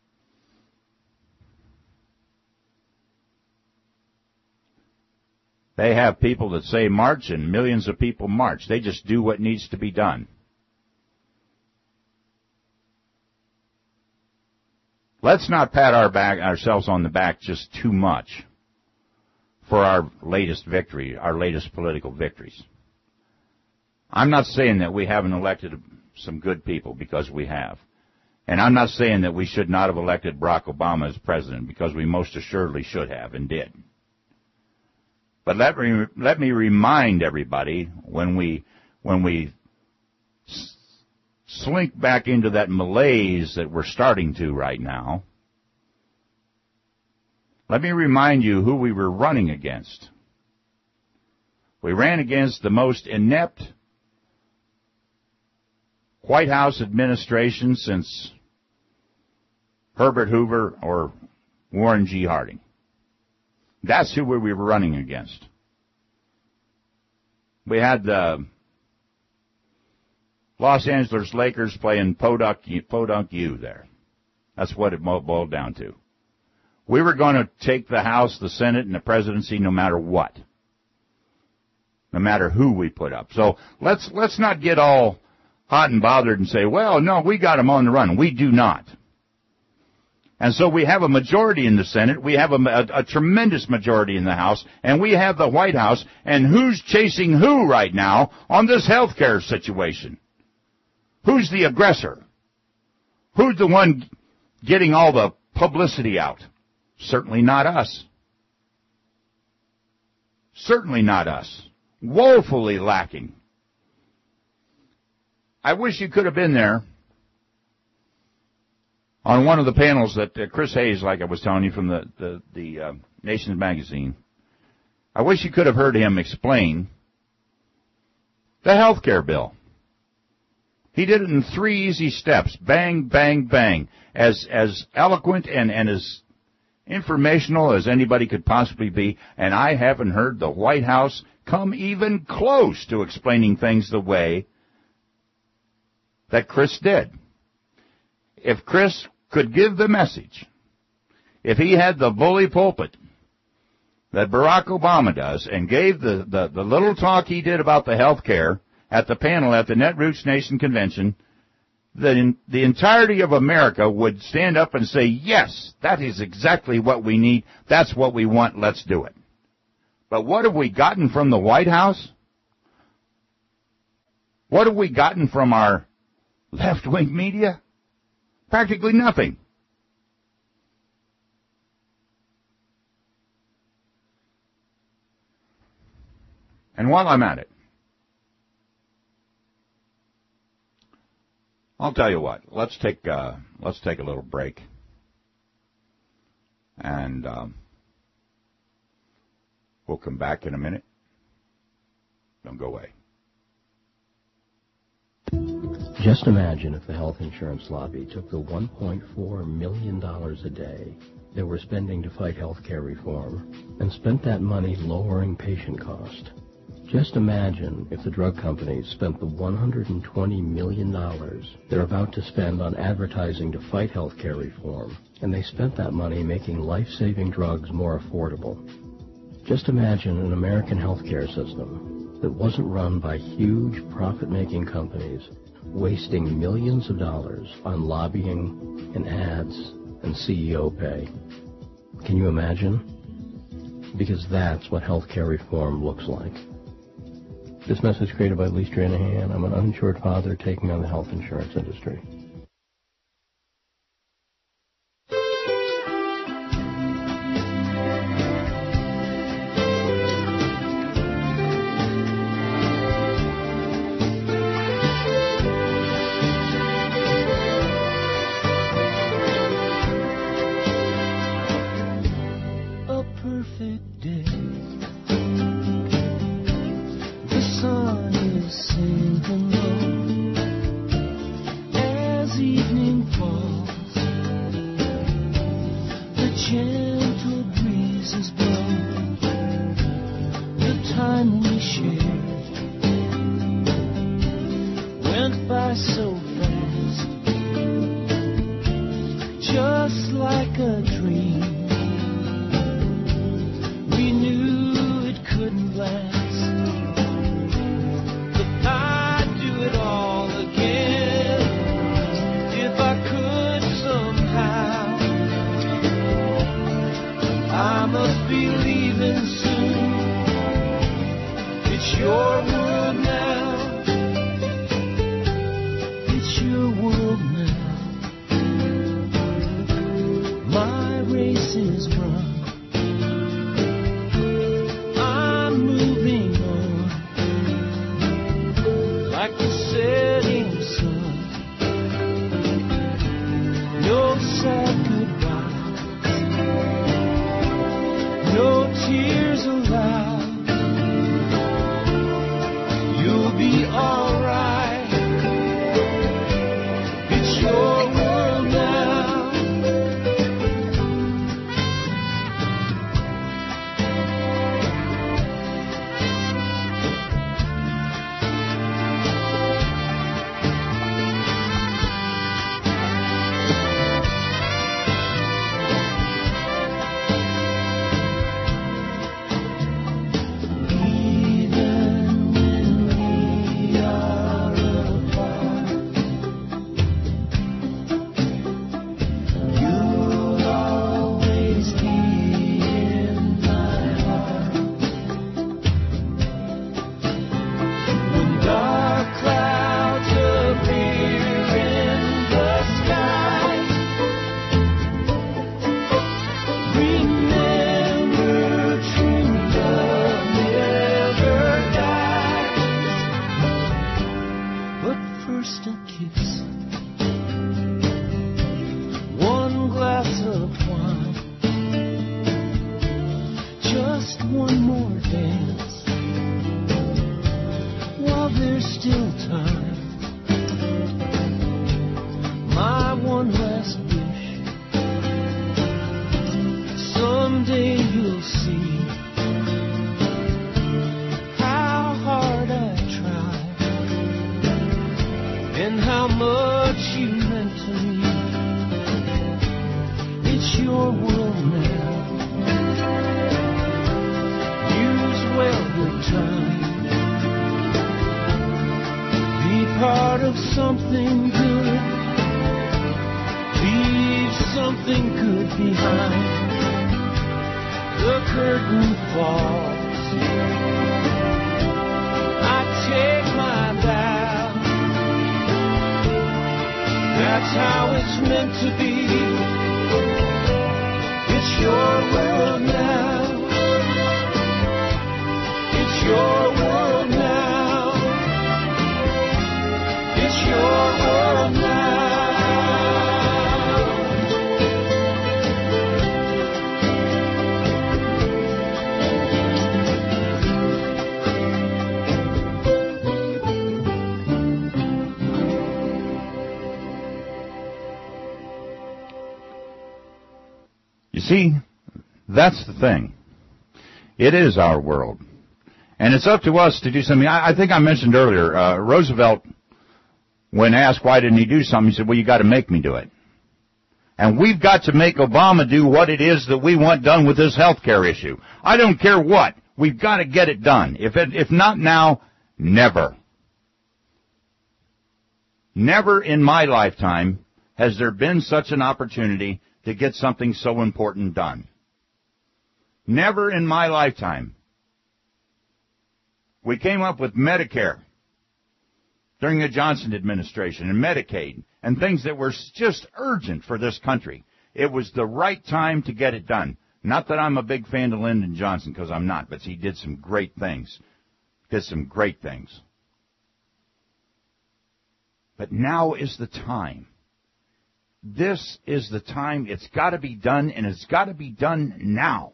They have people that say march, and millions of people march. They just do what needs to be done. Let's not pat our back, ourselves on the back just too much for our latest victory, our latest political victories. I'm not saying that we haven't elected some good people, because we have. And I'm not saying that we should not have elected Barack Obama as president, because we most assuredly should have and did. But let me, let me remind everybody, when we, when we s- slink back into that malaise that we're starting to right now, let me remind you who we were running against. We ran against the most inept White House administration since Herbert Hoover or Warren G. Harding. That's who we were running against. We had the Los Angeles Lakers playing Podunk, Podunk U there. That's what it boiled down to. We were going to take the House, the Senate, and the presidency no matter what. No matter who we put up. So let's let's not get all hot and bothered and say, well, no, we got them on the run. We do not. And so we have a majority in the Senate, we have a, a, a tremendous majority in the House, and we have the White House, and who's chasing who right now on this health care situation? Who's the aggressor? Who's the one getting all the publicity out? Certainly not us. Certainly not us. Woefully lacking. I wish you could have been there on one of the panels that uh, Chris Hayes, like I was telling you from the, the, the uh, Nations magazine. I wish you could have heard him explain the health care bill. He did it in three easy steps. Bang, bang, bang. As, as eloquent and, and as informational as anybody could possibly be. And I haven't heard the White House come even close to explaining things the way that Chris did. If Chris could give the message, if he had the bully pulpit that Barack Obama does and gave the, the, the little talk he did about the health care at the panel at the Netroots Nation Convention, the, in, the entirety of America would stand up and say, yes, that is exactly what we need. That's what we want. Let's do it. But what have we gotten from the White House? What have we gotten from our left-wing media? Practically nothing. And while I'm at it, I'll tell you what. Let's take uh, let's take a little break, And um, we'll come back in a minute. Don't go away. Just imagine if the health insurance lobby took the one point four million dollars a day that we're spending to fight health care reform and spent that money lowering patient cost. Just imagine if the drug companies spent the one hundred twenty million dollars they're about to spend on advertising to fight health care reform, and they spent that money making life-saving drugs more affordable. Just imagine an American healthcare system that wasn't run by huge profit-making companies wasting millions of dollars on lobbying and ads and C E O pay. Can you imagine? Because that's what healthcare reform looks like. This message created by Lee Stranahan. I'm an uninsured father taking on the health insurance industry. See, that's the thing. It is our world. And it's up to us to do something. I, I think I mentioned earlier, uh, Roosevelt, when asked why didn't he do something, he said, well, you got to make me do it. And we've got to make Obama do what it is that we want done with this health care issue. I don't care what. We've got to get it done. If it, if not now, never. Never in my lifetime has there been such an opportunity to get something so important done. Never in my lifetime. We came up with Medicare during the Johnson administration and Medicaid and things that were just urgent for this country. It was the right time to get it done. Not that I'm a big fan of Lyndon Johnson, because I'm not, but he did some great things. Did some great things. But now is the time. This is the time. It's got to be done, and it's got to be done now.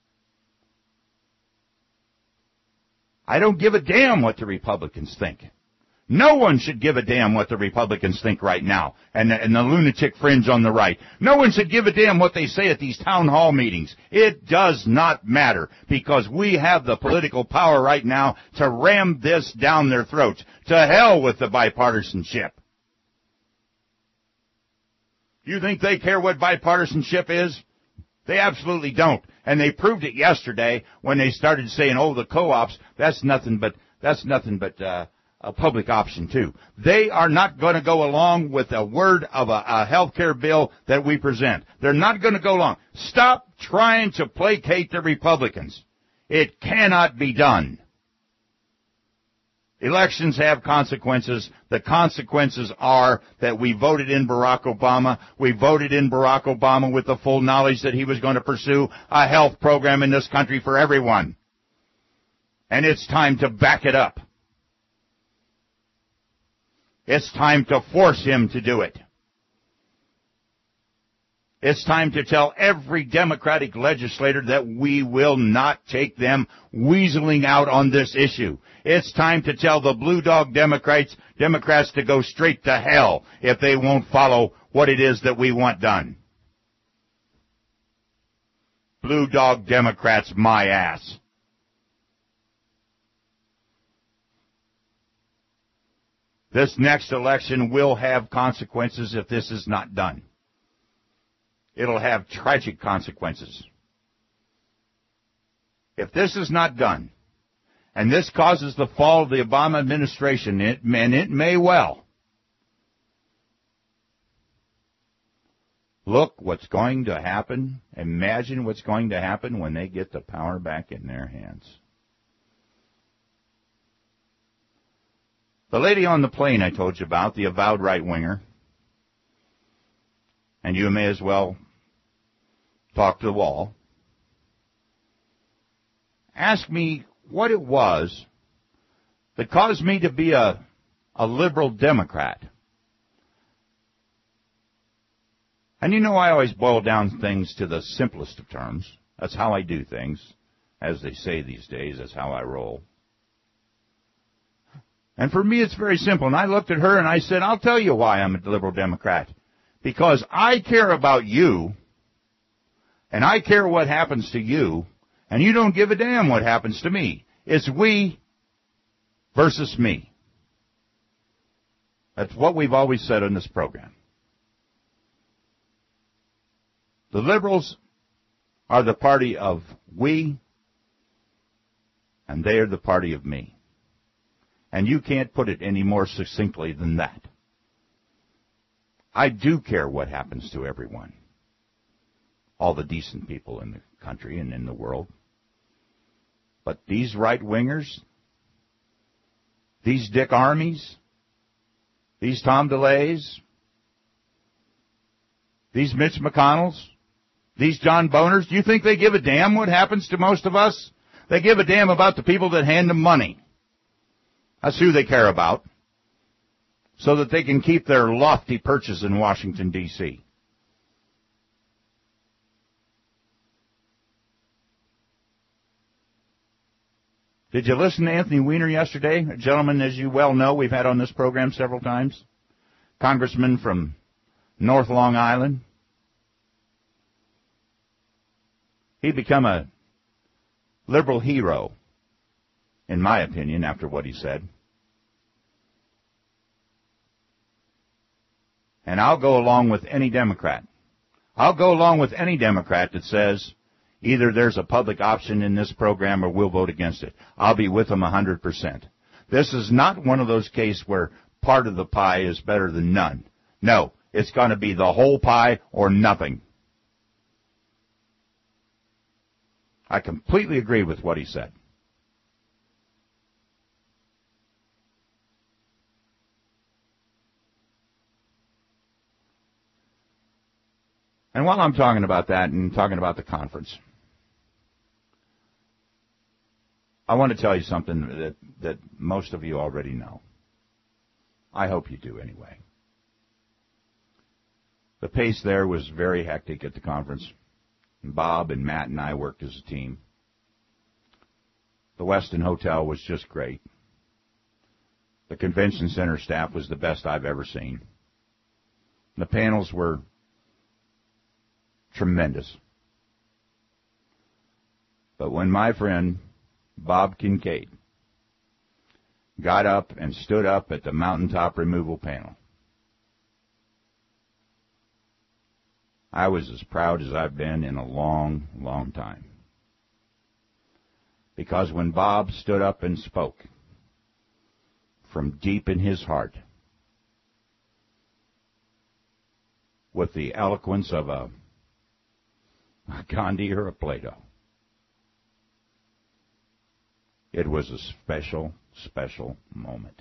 I don't give a damn what the Republicans think. No one should give a damn what the Republicans think right now, and the, and the lunatic fringe on the right. No one should give a damn what they say at these town hall meetings. It does not matter, because we have the political power right now to ram this down their throats. To hell with the bipartisanship. You think they care what bipartisanship is? They absolutely don't. And they proved it yesterday when they started saying, oh, the co-ops, that's nothing but, that's nothing but, uh, a public option too. They are not going to go along with a word of a, a health care bill that we present. They're not going to go along. Stop trying to placate the Republicans. It cannot be done. Elections have consequences. The consequences are that we voted in Barack Obama. We voted in Barack Obama with the full knowledge that he was going to pursue a health program in this country for everyone. And it's time to back it up. It's time to force him to do it. It's time to tell every Democratic legislator that we will not take them weaseling out on this issue. It's time to tell the blue dog Democrats, Democrats to go straight to hell if they won't follow what it is that we want done. Blue dog Democrats, my ass. This next election will have consequences if this is not done. It'll have tragic consequences. If this is not done, and this causes the fall of the Obama administration, it, and it may well, look what's going to happen. Imagine what's going to happen when they get the power back in their hands. The lady on the plane I told you about, the avowed right-winger, and you may as well talk to the wall, asked me what it was that caused me to be a, a liberal Democrat. And you know I always boil down things to the simplest of terms. That's how I do things. As they say these days, that's how I roll. And for me, it's very simple. And I looked at her and I said, I'll tell you why I'm a liberal Democrat. Because I care about you, and I care what happens to you, and you don't give a damn what happens to me. It's we versus me. That's what we've always said on this program. The liberals are the party of we, and they are the party of me. And you can't put it any more succinctly than that. I do care what happens to everyone. All the decent people in the country and in the world. But these right-wingers, these Dick Armies, these Tom DeLays, these Mitch McConnells, these John Boners, do you think they give a damn what happens to most of us? They give a damn about the people that hand them money. That's who they care about, so that they can keep their lofty perches in Washington, D C Did you listen to Anthony Weiner yesterday? A gentleman, as you well know, we've had on this program several times. Congressman from North Long Island. He'd become a liberal hero, in my opinion, after what he said. And I'll go along with any Democrat. I'll go along with any Democrat that says either there's a public option in this program or we'll vote against it. I'll be with them one hundred percent. This is not one of those cases where part of the pie is better than none. No, it's going to be the whole pie or nothing. I completely agree with what he said. And while I'm talking about that and talking about the conference, I want to tell you something that, that most of you already know. I hope you do anyway. The pace there was very hectic at the conference. Bob and Matt and I worked as a team. The Westin Hotel was just great. The convention center staff was the best I've ever seen. The panels were tremendous. But when my friend Bob Kincaid got up and stood up at the mountaintop removal panel, I was as proud as I've been in a long, long time. Because when Bob stood up and spoke from deep in his heart with the eloquence of a a Gandhi or a Plato, it was a special, special moment.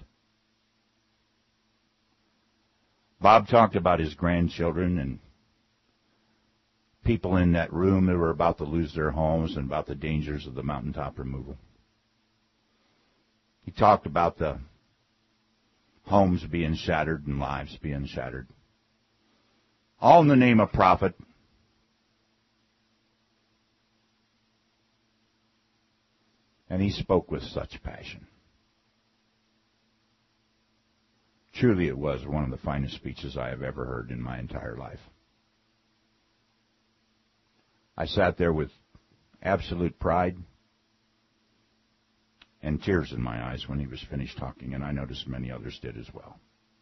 Bob talked about his grandchildren and people in that room that were about to lose their homes and about the dangers of the mountaintop removal. He talked about the homes being shattered and lives being shattered. All in the name of profit. And he spoke with such passion. Truly, it was one of the finest speeches I have ever heard in my entire life. I sat there with absolute pride and tears in my eyes when he was finished talking, and I noticed many others did as well.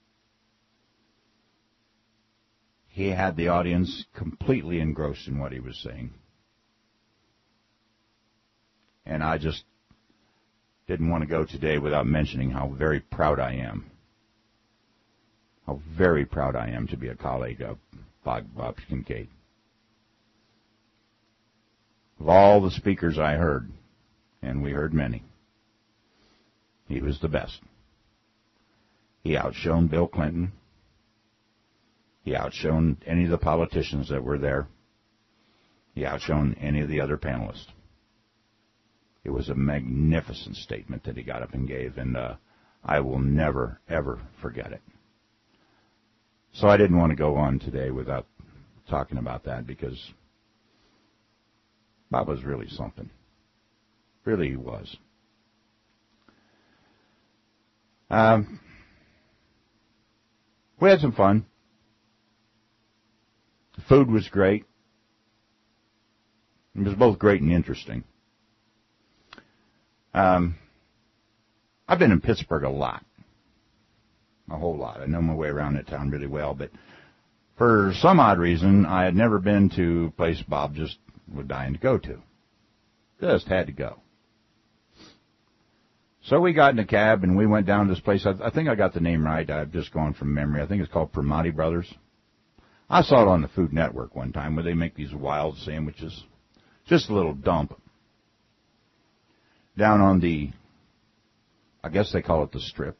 He had the audience completely engrossed in what he was saying. And I just didn't want to go today without mentioning how very proud I am. How very proud I am to be a colleague of Bob, Bob Kincaid. Of all the speakers I heard, and we heard many, he was the best. He outshone Bill Clinton. He outshone any of the politicians that were there. He outshone any of the other panelists. It was a magnificent statement that he got up and gave, and uh, I will never, ever forget it. So I didn't want to go on today without talking about that, because Bob was really something. Really he was. Um, we had some fun. The food was great. It was both great and interesting. Um, I've been in Pittsburgh a lot. A whole lot. I know my way around that town really well, but for some odd reason, I had never been to a place Bob just was dying to go to. Just had to go. So we got in a cab and we went down to this place. I, I think I got the name right. I've just gone from memory. I think it's called Primanti Brothers. I saw it on the Food Network one time where they make these wild sandwiches. Just a little dump. Down on the, I guess they call it the Strip.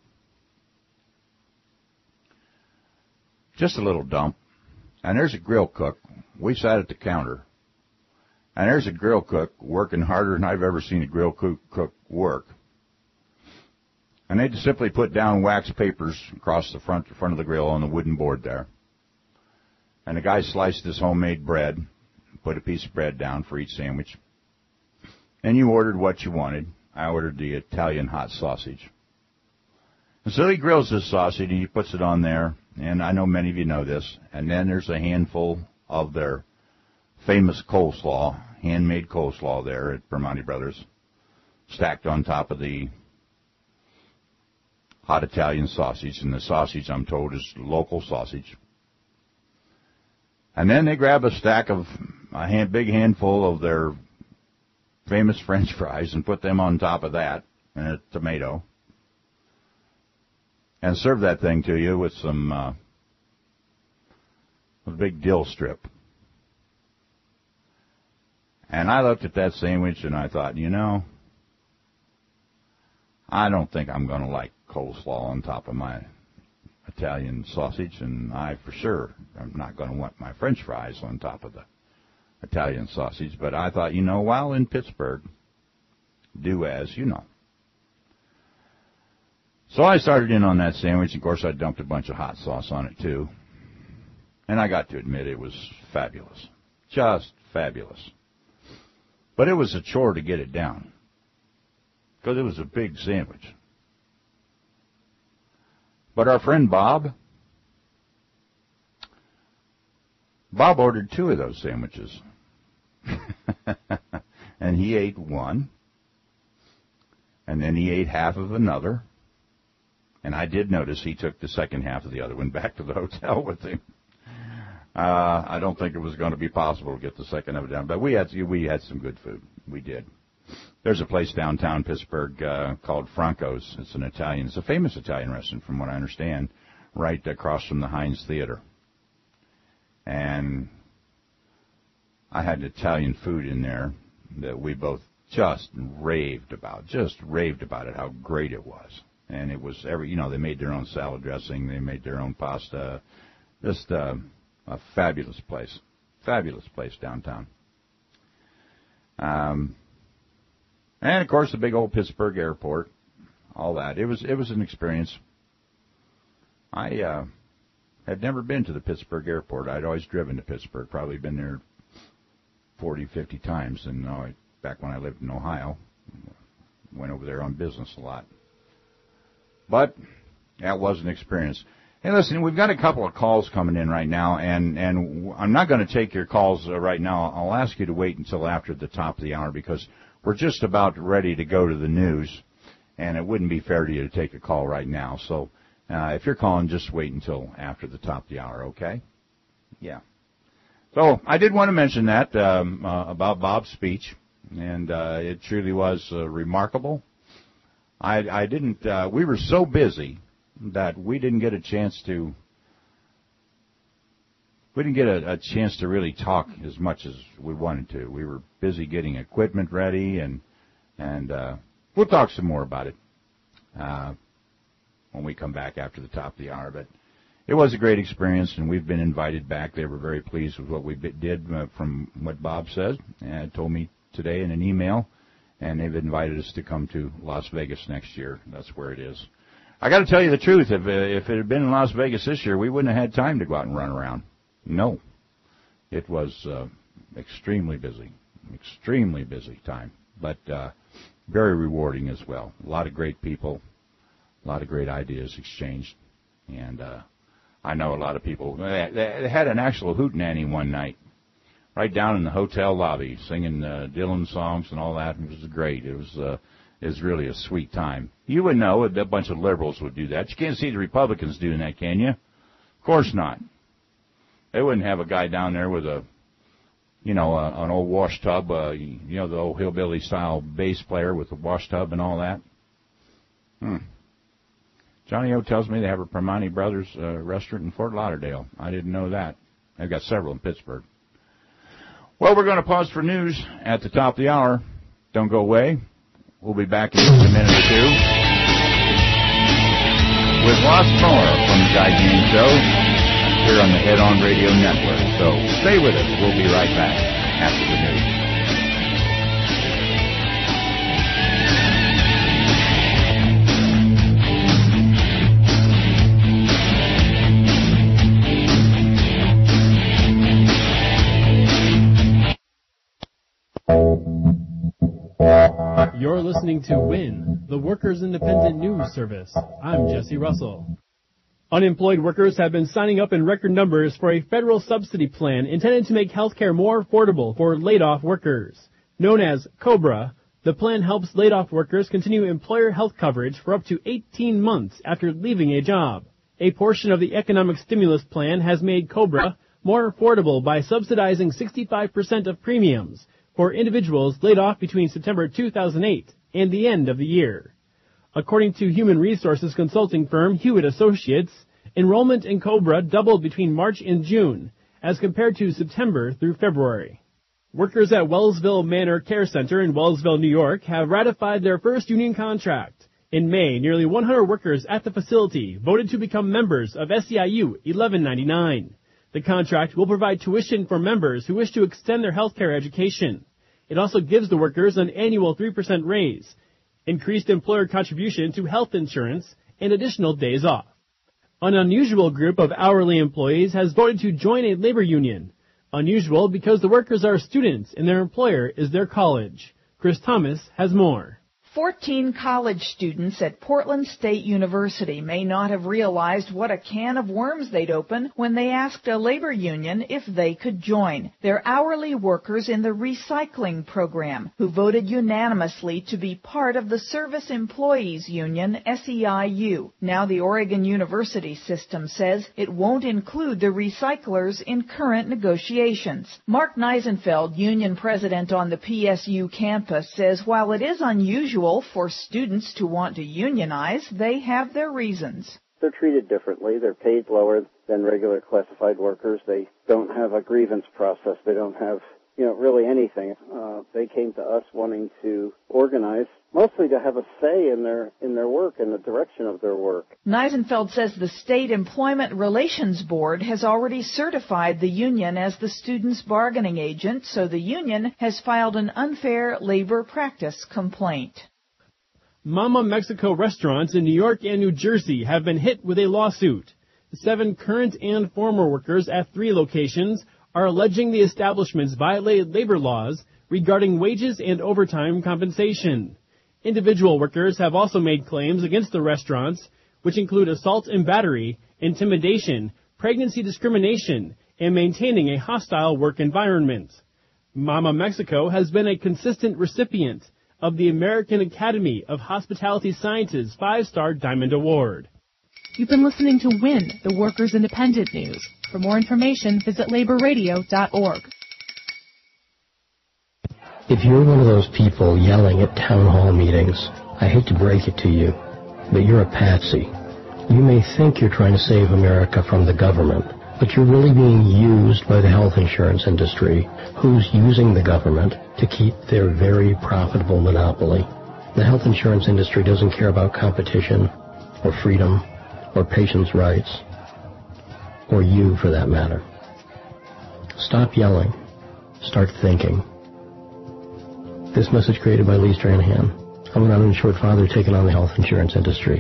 Just a little dump. And there's a grill cook. We sat at the counter. And there's a grill cook working harder than I've ever seen a grill cook work. And they just simply put down wax papers across the front, front of the grill on the wooden board there. And the guy sliced his homemade bread, put a piece of bread down for each sandwich. And you ordered what you wanted. I ordered the Italian hot sausage. And so he grills this sausage and he puts it on there. And I know many of you know this. And then there's a handful of their famous coleslaw handmade coleslaw there at Primanti Brothers, stacked on top of the hot Italian sausage, and the sausage, I'm told, is local sausage. And then they grab a stack of a hand, big handful of their famous French fries and put them on top of that, and a tomato, and serve that thing to you with some uh, a big dill strip. And I looked at that sandwich and I thought, you know, I don't think I'm going to like coleslaw on top of my Italian sausage, and I for sure am not going to want my French fries on top of the Italian sausage. But I thought, you know, while in Pittsburgh, do as you know. So I started in on that sandwich. Of course, I dumped a bunch of hot sauce on it, too. And I got to admit, it was fabulous. Just fabulous. But it was a chore to get it down, because it was a big sandwich. But our friend Bob, Bob ordered two of those sandwiches. And he ate one, and then he ate half of another. And I did notice he took the second half of the other one back to the hotel with him. Uh, I don't think it was going to be possible to get the second of it down, but we had we had some good food. We did. There's a place downtown Pittsburgh uh, called Franco's. It's an Italian. It's a famous Italian restaurant, from what I understand, right across from the Heinz Theater. And I had Italian food in there that we both just raved about, just raved about it, how great it was. And it was every, you know, they made their own salad dressing, they made their own pasta. Just uh, a fabulous place, fabulous place downtown. Um, and of course the big old Pittsburgh airport, all that. It was it was an experience. I uh, had never been to the Pittsburgh airport. I'd always driven to Pittsburgh, probably been there forty, fifty times. And uh, back when I lived in Ohio, went over there on business a lot. But that was an experience. Hey, listen, we've got a couple of calls coming in right now, and, and I'm not going to take your calls uh, right now. I'll ask you to wait until after the top of the hour, because we're just about ready to go to the news, and it wouldn't be fair to you to take a call right now. So uh, if you're calling, just wait until after the top of the hour, okay? Yeah. So I did want to mention that um, uh, about Bob's speech, and uh, it truly was uh, remarkable. I, I didn't, uh, we were so busy that we didn't get a chance to, we didn't get a, a chance to really talk as much as we wanted to. We were busy getting equipment ready, and, and, uh, we'll talk some more about it, uh, when we come back after the top of the hour. But it was a great experience, and we've been invited back. They were very pleased with what we did, uh, from what Bob said, and told me today in an email. And they've invited us to come to Las Vegas next year. That's where it is. I got to tell you the truth. If if it had been in Las Vegas this year, we wouldn't have had time to go out and run around. No, it was uh, extremely busy, extremely busy time, but uh, very rewarding as well. A lot of great people, a lot of great ideas exchanged, and uh, I know a lot of people. They, they had an actual hootenanny one night, right down in the hotel lobby, singing uh, Dylan songs and all that. It was great. It was uh, it was really a sweet time. You would know a bunch of liberals would do that. You can't see the Republicans doing that, can you? Of course not. They wouldn't have a guy down there with a, you know, a, an old wash tub, uh, you know, the old hillbilly-style bass player with a wash tub and all that. Hmm. Johnny O tells me they have a Primanti Brothers uh, restaurant in Fort Lauderdale. I didn't know that. They've got several in Pittsburgh. Well, we're going to pause for news at the top of the hour. Don't go away. We'll be back in just a minute or two with lots more from the Guy James Show here on the Head On Radio Network. So stay with us. We'll be right back after the news. You're listening to W I N, the Workers' Independent News Service. I'm Jesse Russell. Unemployed workers have been signing up in record numbers for a federal subsidy plan intended to make health care more affordable for laid-off workers. Known as COBRA, the plan helps laid-off workers continue employer health coverage for up to eighteen months after leaving a job. A portion of the economic stimulus plan has made COBRA more affordable by subsidizing sixty-five percent of premiums for individuals laid off between September two thousand eight and the end of the year. According to human resources consulting firm Hewitt Associates, enrollment in COBRA doubled between March and June as compared to September through February. Workers at Wellsville Manor Care Center in Wellsville, New York have ratified their first union contract. In May, nearly one hundred workers at the facility voted to become members of S E I U eleven ninety-nine. The contract will provide tuition for members who wish to extend their health care education. It also gives the workers an annual three percent raise, increased employer contribution to health insurance, and additional days off. An unusual group of hourly employees has voted to join a labor union. Unusual because the workers are students and their employer is their college. Chris Thomas has more. Fourteen college students at Portland State University may not have realized what a can of worms they'd open when they asked a labor union if they could join. They're hourly workers in the recycling program who voted unanimously to be part of the Service Employees Union, S E I U. Now the Oregon University system says it won't include the recyclers in current negotiations. Mark Neisenfeld, union president on the P S U campus, says while it is unusual for students to want to unionize, they have their reasons. They're treated differently. They're paid lower than regular classified workers. They don't have a grievance process. They don't have, you know, really anything. Uh, they came to us wanting to organize, mostly to have a say in their in their work and the direction of their work. Neisenfeld says the State Employment Relations Board has already certified the union as the students' bargaining agent, so the union has filed an unfair labor practice complaint. Mama Mexico restaurants in New York and New Jersey have been hit with a lawsuit. Seven current and former workers at three locations are alleging the establishments violated labor laws regarding wages and overtime compensation. Individual workers have also made claims against the restaurants, which include assault and battery, intimidation, pregnancy discrimination, and maintaining a hostile work environment. Mama Mexico has been a consistent recipient of the American Academy of Hospitality Sciences five-star Diamond Award. You've been listening to WIN, the Workers' Independent News. For more information, visit labor radio dot org. If you're one of those people yelling at town hall meetings, I hate to break it to you, but you're a patsy. You may think you're trying to save America from the government, but you're really being used by the health insurance industry, who's using the government to keep their very profitable monopoly. The health insurance industry doesn't care about competition, or freedom, or patients' rights, or you for that matter. Stop yelling. Start thinking. This message created by Lee Stranahan. I'm an uninsured father taking on the health insurance industry.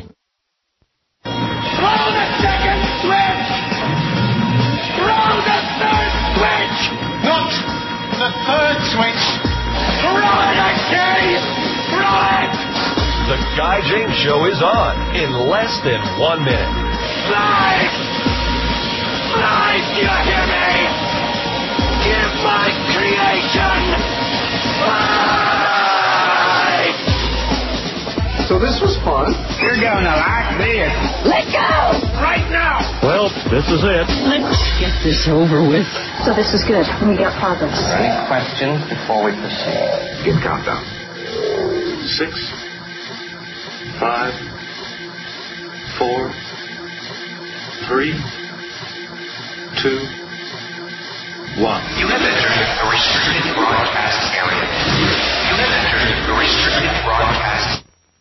Throw the second switch! Throw the third switch! Not the third switch! Throw it, I say! Throw it! The Guy James Show is on in less than one minute. Life! Life, do you hear me? Give my creation life! So this was fun. You're gonna like this. Let go! Right now! Well, this is it. Let's get this over with. So this is good. We got progress. Any questions before we proceed? Give countdown. Six, five, four, three, two, one. You have entered a restricted broadcast area. You have entered a restricted broadcast.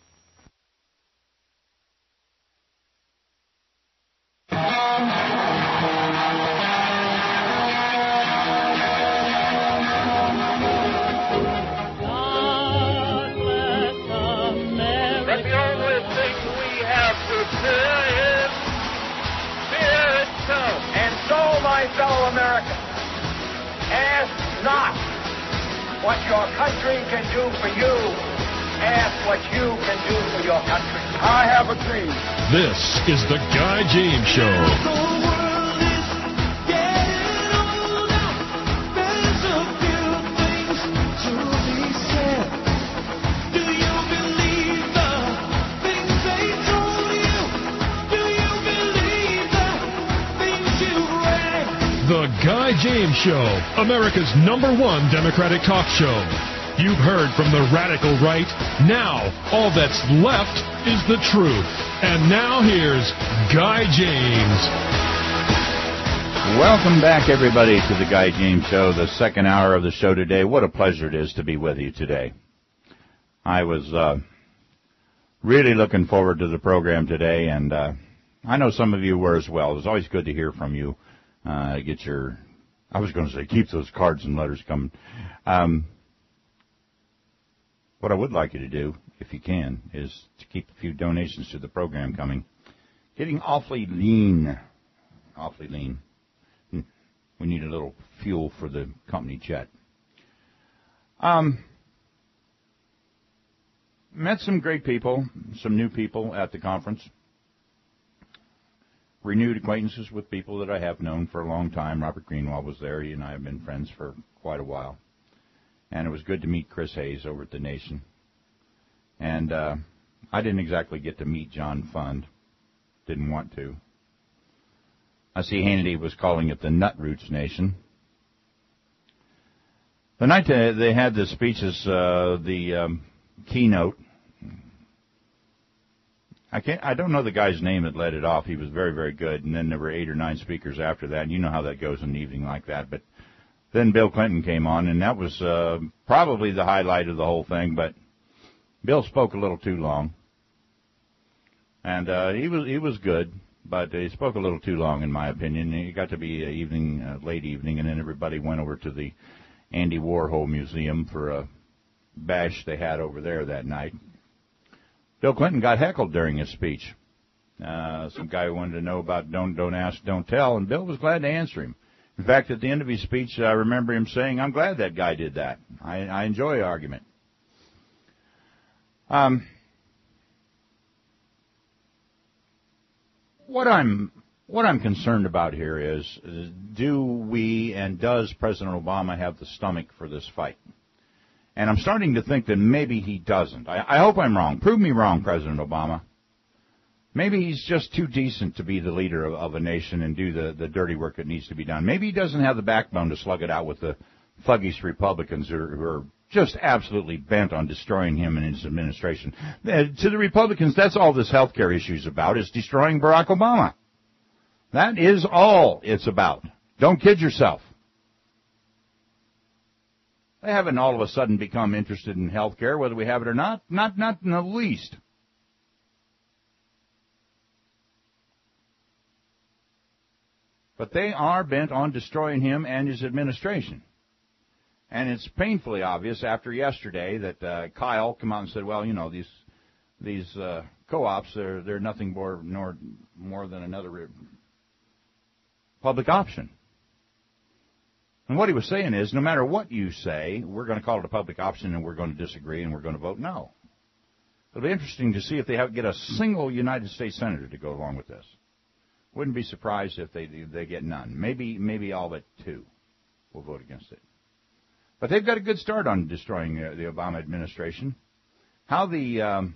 Fellow Americans, ask not what your country can do for you. Ask what you can do for your country. I have a dream. This is the Guy James Show. The Guy James Show, America's number one Democratic talk show. You've heard from the radical right. Now, all that's left is the truth. And now here's Guy James. Welcome back, everybody, to the Guy James Show, the second hour of the show today. What a pleasure it is to be with you today. I was uh, really looking forward to the program today, and uh, I know some of you were as well. It was always good to hear from you. Uh, get your, I was going to say, keep those cards and letters coming. Um, what I would like you to do, if you can, is to keep a few donations to the program coming. Getting awfully lean. Awfully lean. We need a little fuel for the company jet. Um, met some great people, some new people at the conference. Renewed acquaintances with people that I have known for a long time. Robert Greenwald was there. He and I have been friends for quite a while. And it was good to meet Chris Hayes over at The Nation. And uh, I didn't exactly get to meet John Fund. Didn't want to. I see Hannity was calling it the Nut Roots Nation. The night they had the speeches, uh, the um, keynote, I can't. I don't know the guy's name that led it off. He was very, very good. And then there were eight or nine speakers after that. And you know how that goes in an evening like that. But then Bill Clinton came on, and that was uh, probably the highlight of the whole thing. But Bill spoke a little too long, and uh, he was he was good, but he spoke a little too long, in my opinion. It got to be a evening, uh, late evening, and then everybody went over to the Andy Warhol Museum for a bash they had over there that night. Bill Clinton got heckled during his speech. Uh, some guy wanted to know about don't don't ask, don't tell, and Bill was glad to answer him. In fact, at the end of his speech, I remember him saying, I'm glad that guy did that. I, I enjoy argument. Um, what I'm what I'm concerned about here is, is, do we and does President Obama have the stomach for this fight? And I'm starting to think that maybe he doesn't. I, I hope I'm wrong. Prove me wrong, President Obama. Maybe he's just too decent to be the leader of, of a nation and do the, the dirty work that needs to be done. Maybe he doesn't have the backbone to slug it out with the thuggish Republicans who are, who are just absolutely bent on destroying him and his administration. Uh, to the Republicans, that's all this health care issue is about, is destroying Barack Obama. That is all it's about. Don't kid yourself. They haven't all of a sudden become interested in health care, whether we have it or not. Not, not in the least. But they are bent on destroying him and his administration. And it's painfully obvious after yesterday that uh, Kyle came out and said, well, you know, these these uh, co-ops, they're, they're nothing more, nor, more than another public option. And what he was saying is, no matter what you say, we're going to call it a public option and we're going to disagree and we're going to vote no. It'll be interesting to see if they have, get a single United States senator to go along with this. Wouldn't be surprised if they they get none. Maybe maybe all but two will vote against it. But they've got a good start on destroying uh, the Obama administration. How the um,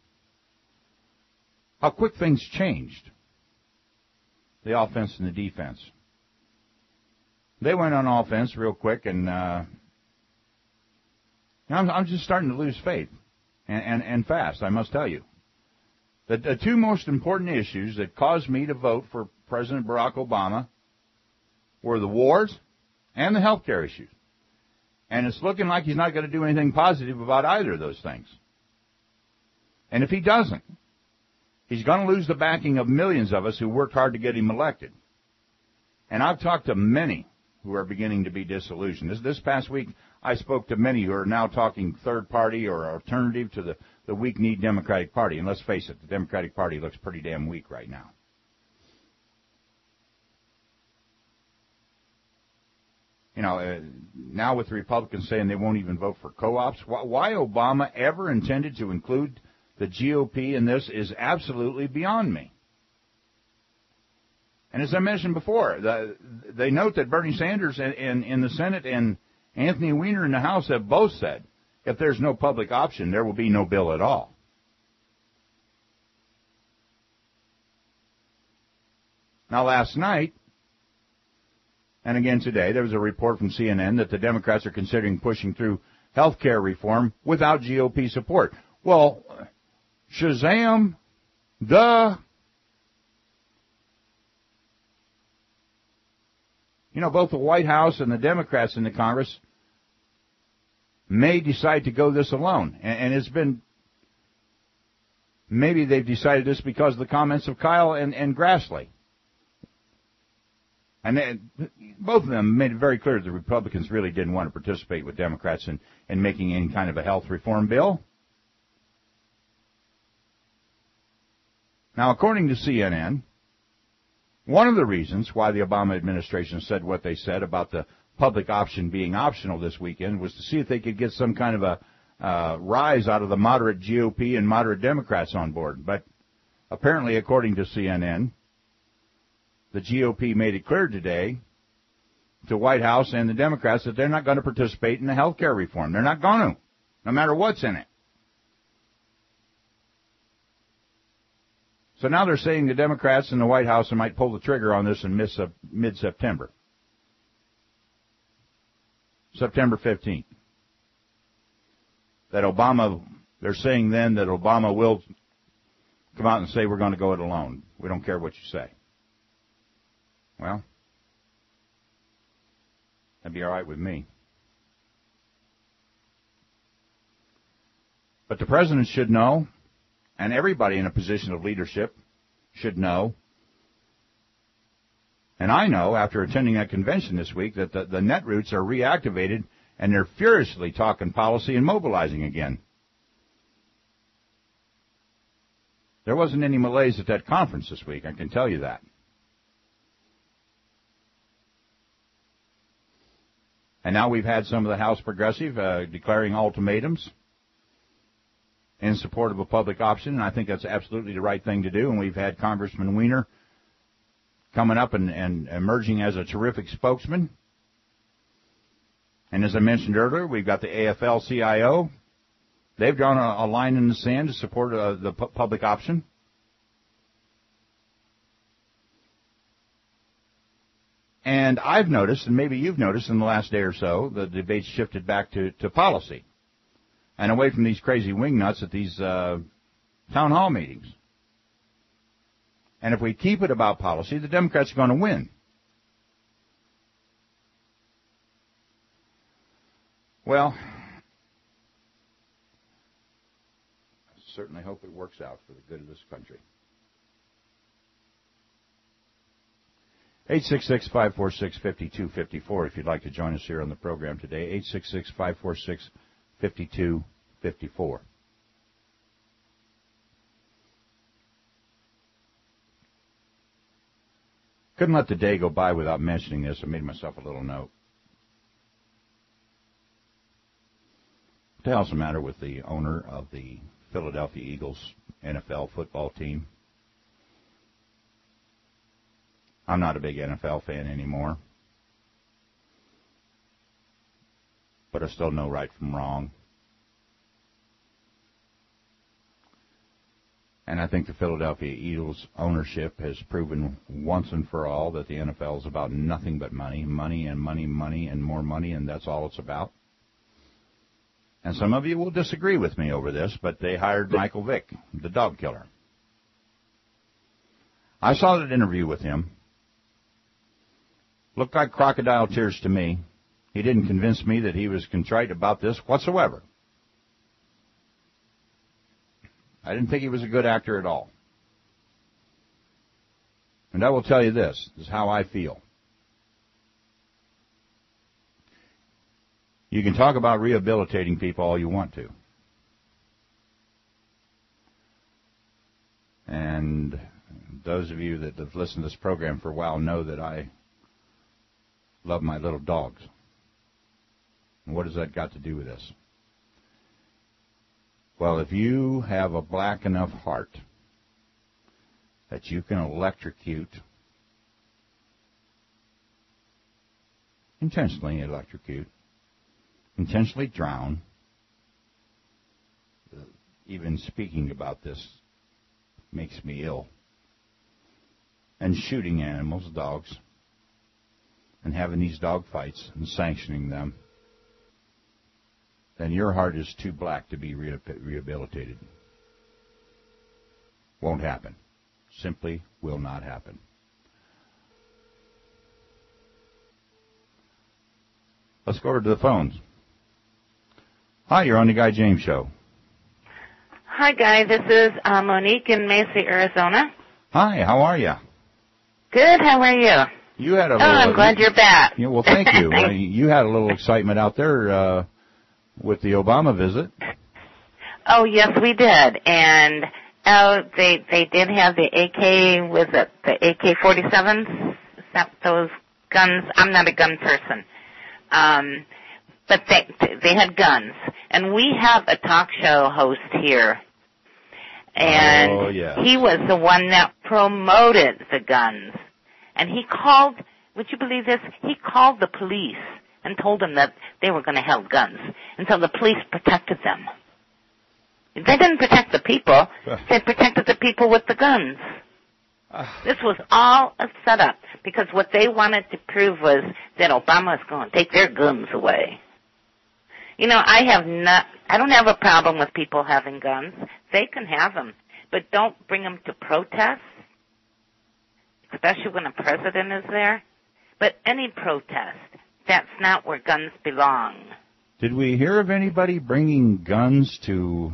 how quick things changed. The offense and the defense. They went on offense real quick, and uh, I'm, I'm just starting to lose faith, and, and, and fast, I must tell you. The, the two most important issues that caused me to vote for President Barack Obama were the wars and the health care issues. And it's looking like he's not going to do anything positive about either of those things. And if he doesn't, he's going to lose the backing of millions of us who worked hard to get him elected. And I've talked to many who are beginning to be disillusioned. This, this past week, I spoke to many who are now talking third party or alternative to the, the weak-kneed Democratic Party. And let's face it, the Democratic Party looks pretty damn weak right now. You know, uh, now with the Republicans saying they won't even vote for co-ops, why, why Obama ever intended to include the G O P in this is absolutely beyond me. And as I mentioned before, the, they note that Bernie Sanders in, in, in the Senate and Anthony Weiner in the House have both said, if there's no public option, there will be no bill at all. Now, last night, and again today, there was a report from C N N that the Democrats are considering pushing through health care reform without G O P support. Well, Shazam, duh. You know, both the White House and the Democrats in the Congress may decide to go this alone. And, and it's been, maybe they've decided this because of the comments of Kyle and, and Grassley. And they, both of them made it very clear that the Republicans really didn't want to participate with Democrats in, in making any kind of a health reform bill. Now, according to C N N, one of the reasons why the Obama administration said what they said about the public option being optional this weekend was to see if they could get some kind of a uh, rise out of the moderate G O P and moderate Democrats on board. But apparently, according to C N N, the G O P made it clear today to White House and the Democrats that they're not going to participate in the health care reform. They're not going to, no matter what's in it. So now they're saying the Democrats and the White House might pull the trigger on this in mid-September. September fifteenth. That Obama, they're saying then that Obama will come out and say we're going to go it alone. We don't care what you say. Well, that'd be all right with me. But the president should know, and everybody in a position of leadership should know, and I know after attending that convention this week that the, the Netroots are reactivated and they're furiously talking policy and mobilizing again. There wasn't any malaise at that conference this week, I can tell you that. And now we've had some of the House Progressive uh, declaring ultimatums in support of a public option, and I think that's absolutely the right thing to do. And we've had Congressman Weiner coming up and, and emerging as a terrific spokesman. And as I mentioned earlier, we've got the A F L C I O. They've drawn a, a line in the sand to support uh, the pu- public option. And I've noticed, and maybe you've noticed in the last day or so, the debate's shifted back to, to policy and away from these crazy wingnuts at these uh, town hall meetings. And if we keep it about policy, the Democrats are going to win. Well, I certainly hope it works out for the good of this country. eight six six, five four six, five two five four if you'd like to join us here on the program today. eight six six, five four six, five two five four. Couldn't let the day go by without mentioning this. I made myself a little note. What the hell's the matter with the owner of the Philadelphia Eagles N F L football team? I'm not a big N F L fan anymore. But I still know right from wrong. And I think the Philadelphia Eagles ownership has proven once and for all that the N F L is about nothing but money, money and money, money and more money, and that's all it's about. And some of you will disagree with me over this, but they hired Michael Vick, the dog killer. I saw that interview with him. Looked like crocodile tears to me. He didn't convince me that he was contrite about this whatsoever. I didn't think he was a good actor at all. And I will tell you this, this is how I feel. You can talk about rehabilitating people all you want to. And those of you that have listened to this program for a while know that I love my little dogs. What has that got to do with this? Well, if you have a black enough heart that you can electrocute, intentionally electrocute, intentionally drown, even speaking about this makes me ill, and shooting animals, dogs, and having these dog fights and sanctioning them, then your heart is too black to be rehabilitated. Won't happen. Simply will not happen. Let's go over to the phones. Hi, you're on the Guy James Show. Hi, Guy. This is uh, Monique in Mesa, Arizona. Hi, how are you? Good. How are you? You had a. Oh, little, I'm glad you're back. Yeah, well, thank you. uh, you had a little excitement out there uh, with the Obama visit. Oh, yes, we did. And oh, they they did have the A K, was it the A K forty-sevens? Those guns. I'm not a gun person. Um, but they they had guns. And we have a talk show host here. And oh, yes. he was the one that promoted the guns. And he called, would you believe this? He called the police and told them that they were going to have guns. And so the police protected them. They didn't protect the people. They protected the people with the guns. This was all a setup because what they wanted to prove was that Obama was going to take their guns away. You know, I have not, I don't have a problem with people having guns. They can have them. But don't bring them to protest, especially when a president is there. But any protest, that's not where guns belong. Did we hear of anybody bringing guns to...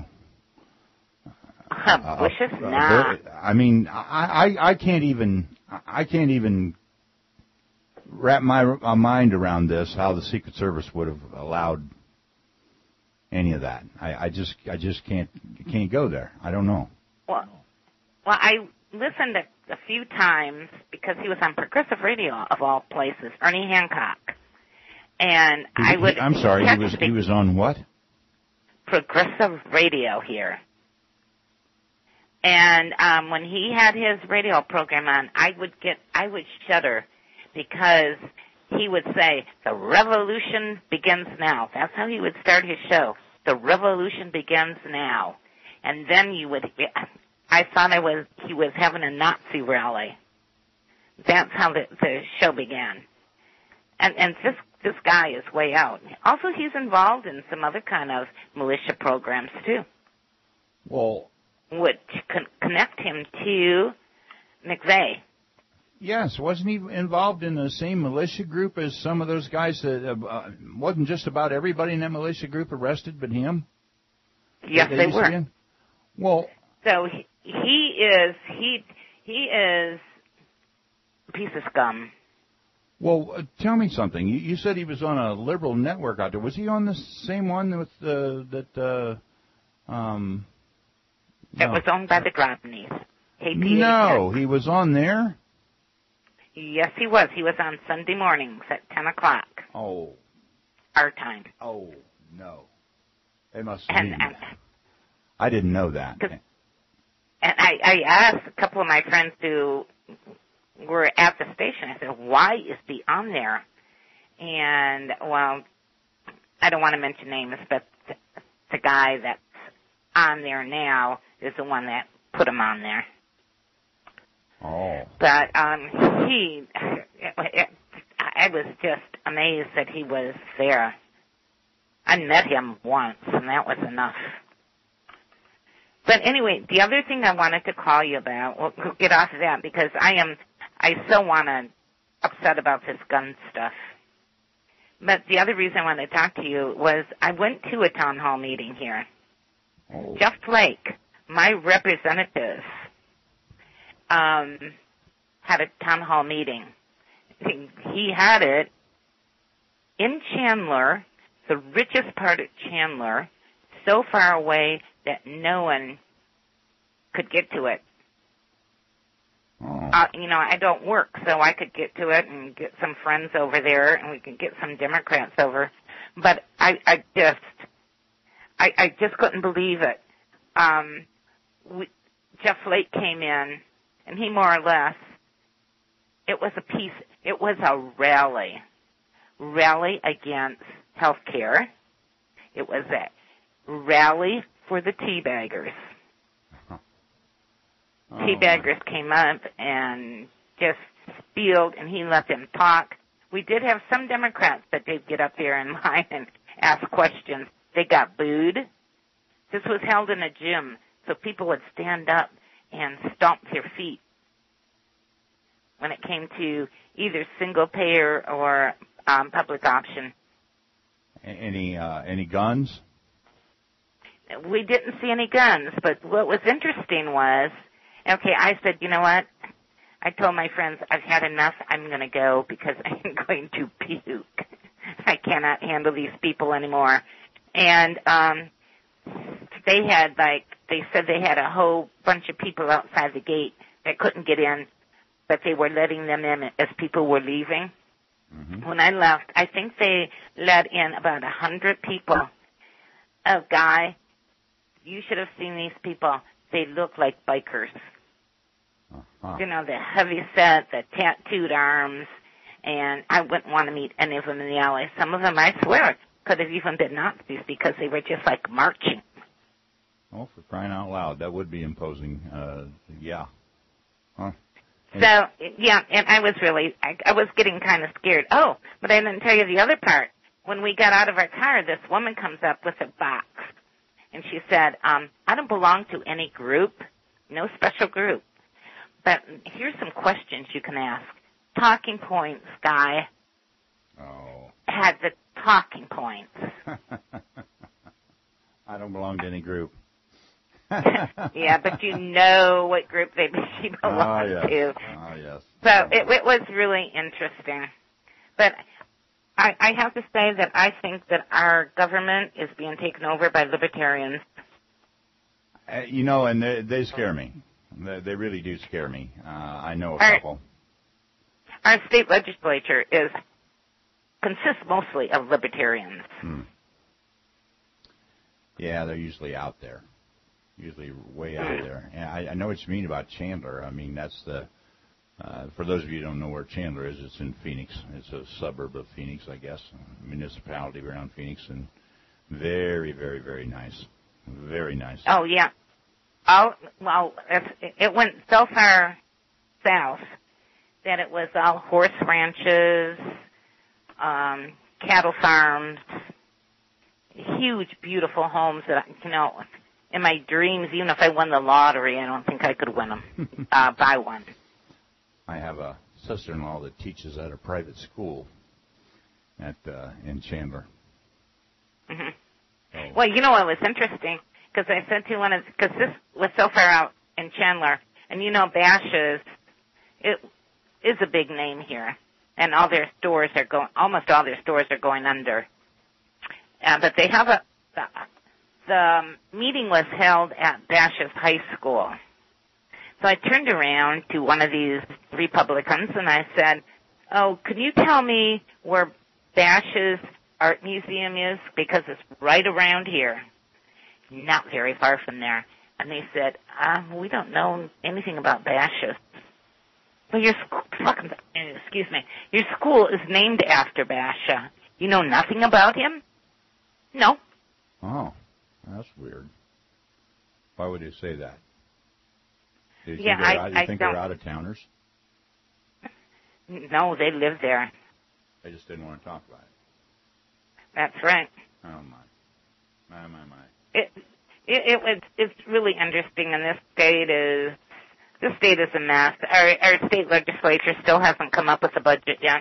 Uh, Bushes? Uh, nah. I mean, I, I, I can't even, I can't even wrap my, my mind around this, how the Secret Service would have allowed any of that. I, I just, I just can't, can't go there. I don't know. Well, well, I listened a, a few times because he was on Progressive Radio of all places, Ernie Hancock, and he, I would. He, I'm sorry, he was, he was on what? Progressive Radio here. And um, when he had his radio program on, I would get, I would shudder because he would say, "The revolution begins now." That's how he would start his show. The revolution begins now, and then you would. I thought I was he was having a Nazi rally. That's how the, the show began. And and this this guy is way out. Also, he's involved in some other kind of militia programs too. Well. Would con- connect him to McVeigh. Yes, wasn't he involved in the same militia group as some of those guys that uh, wasn't just about everybody in that militia group arrested, but him? Yes, they, they were. Well, so he, he is he he is a piece of scum. Well, uh, tell me something. You, you said he was on a liberal network out there. Was he on the same one with uh, that? Uh, um. It no. was owned by the Grobneys. K P A. No, he was on there? Yes, he was. He was on Sunday mornings at ten o'clock. Oh. Our time. Oh, no. They must and, mean and, that. I didn't know that. And I, I asked a couple of my friends who were at the station, I said, why is he on there? And, well, I don't want to mention names, but the, the guy that's on there now is the one that put him on there. Oh. But um, he, it, it, I was just amazed that he was there. I met him once, and that was enough. But anyway, the other thing I wanted to call you about, we'll get off of that because I am, I so want to upset about this gun stuff. But the other reason I wanted to talk to you was I went to a town hall meeting here. Oh. Jeff Flake, my representative, um, had a town hall meeting. He, he had it in Chandler, the richest part of Chandler, so far away that no one could get to it. Oh. Uh, you know, I don't work, so I could get to it and get some friends over there, and we could get some Democrats over. But I, I just, I, I just couldn't believe it. Um, we, Jeff Flake came in, and he more or less, it was a piece, it was a rally, rally against health care. It was a rally for the teabaggers. Oh. Teabaggers came up and just spilled, and he let them talk. We did have some Democrats that did get up there and line and ask questions. They got booed. This was held in a gym, so people would stand up and stomp their feet when it came to either single payer or um, public option. Any uh, any guns? We didn't see any guns, but what was interesting was, okay, I said, you know what? I told my friends, I've had enough. I'm going to go because I'm going to puke. I cannot handle these people anymore. And um, they had, like, they said they had a whole bunch of people outside the gate that couldn't get in, but they were letting them in as people were leaving. Mm-hmm. When I left, I think they let in about a hundred people. Oh, Guy, you should have seen these people. They look like bikers. Uh-huh. You know, the heavy set, the tattooed arms, and I wouldn't want to meet any of them in the alley. Some of them, I swear, could have even been Nazis because they were just like marching. Oh, for crying out loud, that would be imposing. Uh, yeah. Huh. So, yeah, and I was really, I, I was getting kind of scared. Oh, but I didn't tell you the other part. When we got out of our car, this woman comes up with a box, and she said, um, I don't belong to any group, no special group, but here's some questions you can ask. Talking points, Guy. Oh. Had the talking points. I don't belong to any group. Yeah, but you know what group they she belongs oh, yes. to. Oh, yes. So it, it was really interesting. But I, I have to say that I think that our government is being taken over by libertarians. Uh, you know, and they, they scare me. They, they really do scare me. Uh, I know a our, couple. Our state legislature is consists mostly of libertarians. Hmm. Yeah, they're usually out there. Usually way out there. And I, I know what you mean about Chandler. I mean, that's the, uh, for those of you who don't know where Chandler is, it's in Phoenix. It's a suburb of Phoenix, I guess, a municipality around Phoenix, and very, very, very nice. Very nice. Oh, yeah. Oh, well, it's, it went so far south that it was all horse ranches, um, cattle farms, huge, beautiful homes that, you know, in my dreams, even if I won the lottery, I don't think I could win them, uh, buy one. I have a sister-in-law that teaches at a private school at uh, in Chandler. Mm-hmm. So. Well, you know what was interesting? Because I said to one of, because this was so far out in Chandler, and you know Bash's, it is a big name here, and all their stores are going, almost all their stores are going under. Uh, but they have a, the, the meeting was held at Bash's High School. So I turned around to one of these Republicans and I said, oh, can you tell me where Bash's Art Museum is? Because it's right around here. Not very far from there. And they said, um, we don't know anything about Bash's. Well, your school, fucking, excuse me, your school is named after Basha. You know nothing about him? No. Oh, that's weird. Why would you say that? Do you yeah, think, I, out, you I think don't. they're out-of-towners? No, they live there. They just didn't want to talk about it. That's right. Oh, my. My, my, my. It, it, it was, it's really interesting, and this state is, this state is a mess. Our, our state legislature still hasn't come up with a budget yet.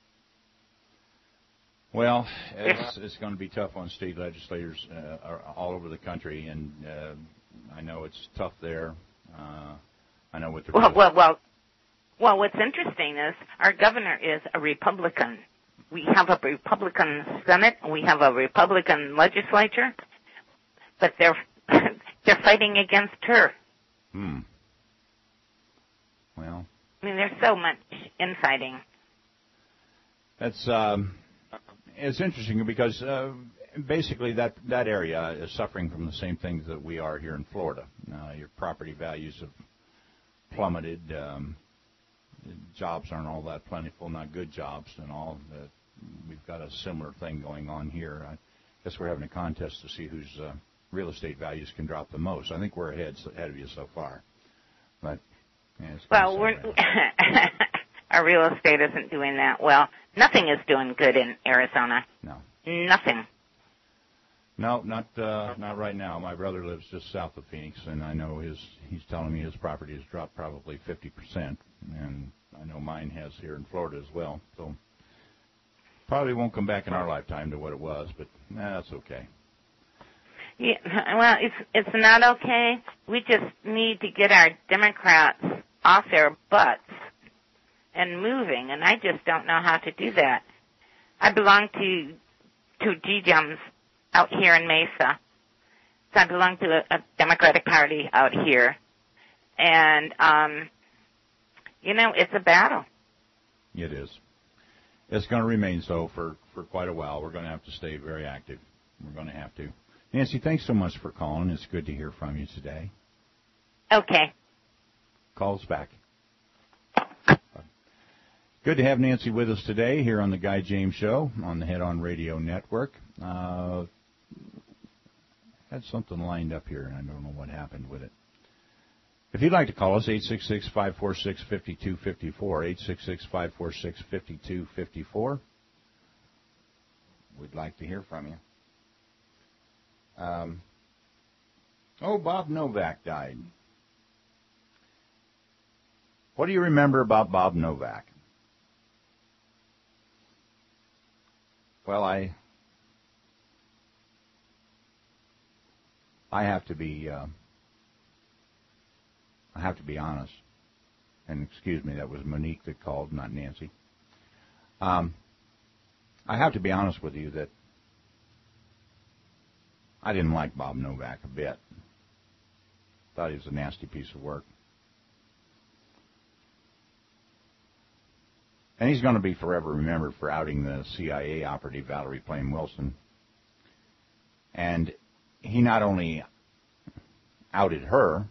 Well, it's, it's going to be tough on state legislators uh, all over the country, and uh, I know it's tough there. Uh, I know what the well, well, well, well. What's interesting is our governor is a Republican. We have a Republican Senate, and we have a Republican legislature, but they're they're fighting against her. Hmm. Well, I mean, there's so much infighting. That's um, it's interesting because uh, basically, that, that area is suffering from the same things that we are here in Florida. Uh, your property values have plummeted. Um, jobs aren't all that plentiful, not good jobs and all. Uh, we've got a similar thing going on here. I guess we're having a contest to see whose uh, real estate values can drop the most. I think we're ahead, ahead of you so far. But yeah, well, we're our real estate isn't doing that well. Nothing is doing good in Arizona. No. Nothing. No, not uh, not right now. My brother lives just south of Phoenix, and I know his. He's telling me his property has dropped probably fifty percent, and I know mine has here in Florida as well. So probably won't come back in our lifetime to what it was, but nah, that's okay. Yeah, well, it's it's not okay. We just need to get our Democrats off their butts and moving, and I just don't know how to do that. I belong to to G GEMS out here in Mesa. So I belong to a, a Democratic Party out here. And, um, you know, it's a battle. It is. It's going to remain so for, for quite a while. We're going to have to stay very active. We're going to have to. Nancy, thanks so much for calling. It's good to hear from you today. Okay. Call us back. Good to have Nancy with us today here on the Guy James Show on the Head On Radio Network. Uh, had something lined up here, and I don't know what happened with it. If you'd like to call us, eight six six, five four six, five two five four, eight six six, five four six, five two five four. We'd like to hear from you. Um, oh, Bob Novak died. What do you remember about Bob Novak? Well, I I have to be uh, I have to be honest. And excuse me, that was Monique that called, not Nancy. Um, I have to be honest with you that I didn't like Bob Novak a bit. Thought he was a nasty piece of work. And he's going to be forever remembered for outing the C I A operative Valerie Plame Wilson. And he not only outed her,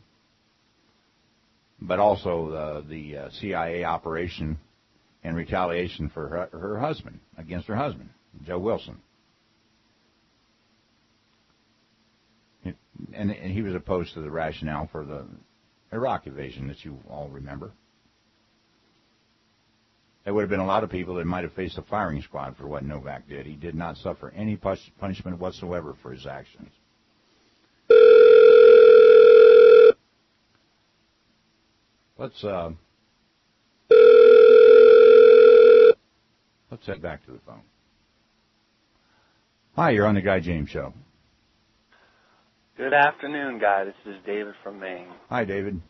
but also the, the uh, C I A operation in retaliation for her, her husband, against her husband, Joe Wilson. It, and, and he was opposed to the rationale for the Iraq invasion that you all remember. There would have been a lot of people that might have faced a firing squad for what Novak did. He did not suffer any punishment whatsoever for his actions. Let's uh, let's head back to the phone. Hi, you're on the Guy James Show. Good afternoon, Guy. This is David from Maine. Hi, David.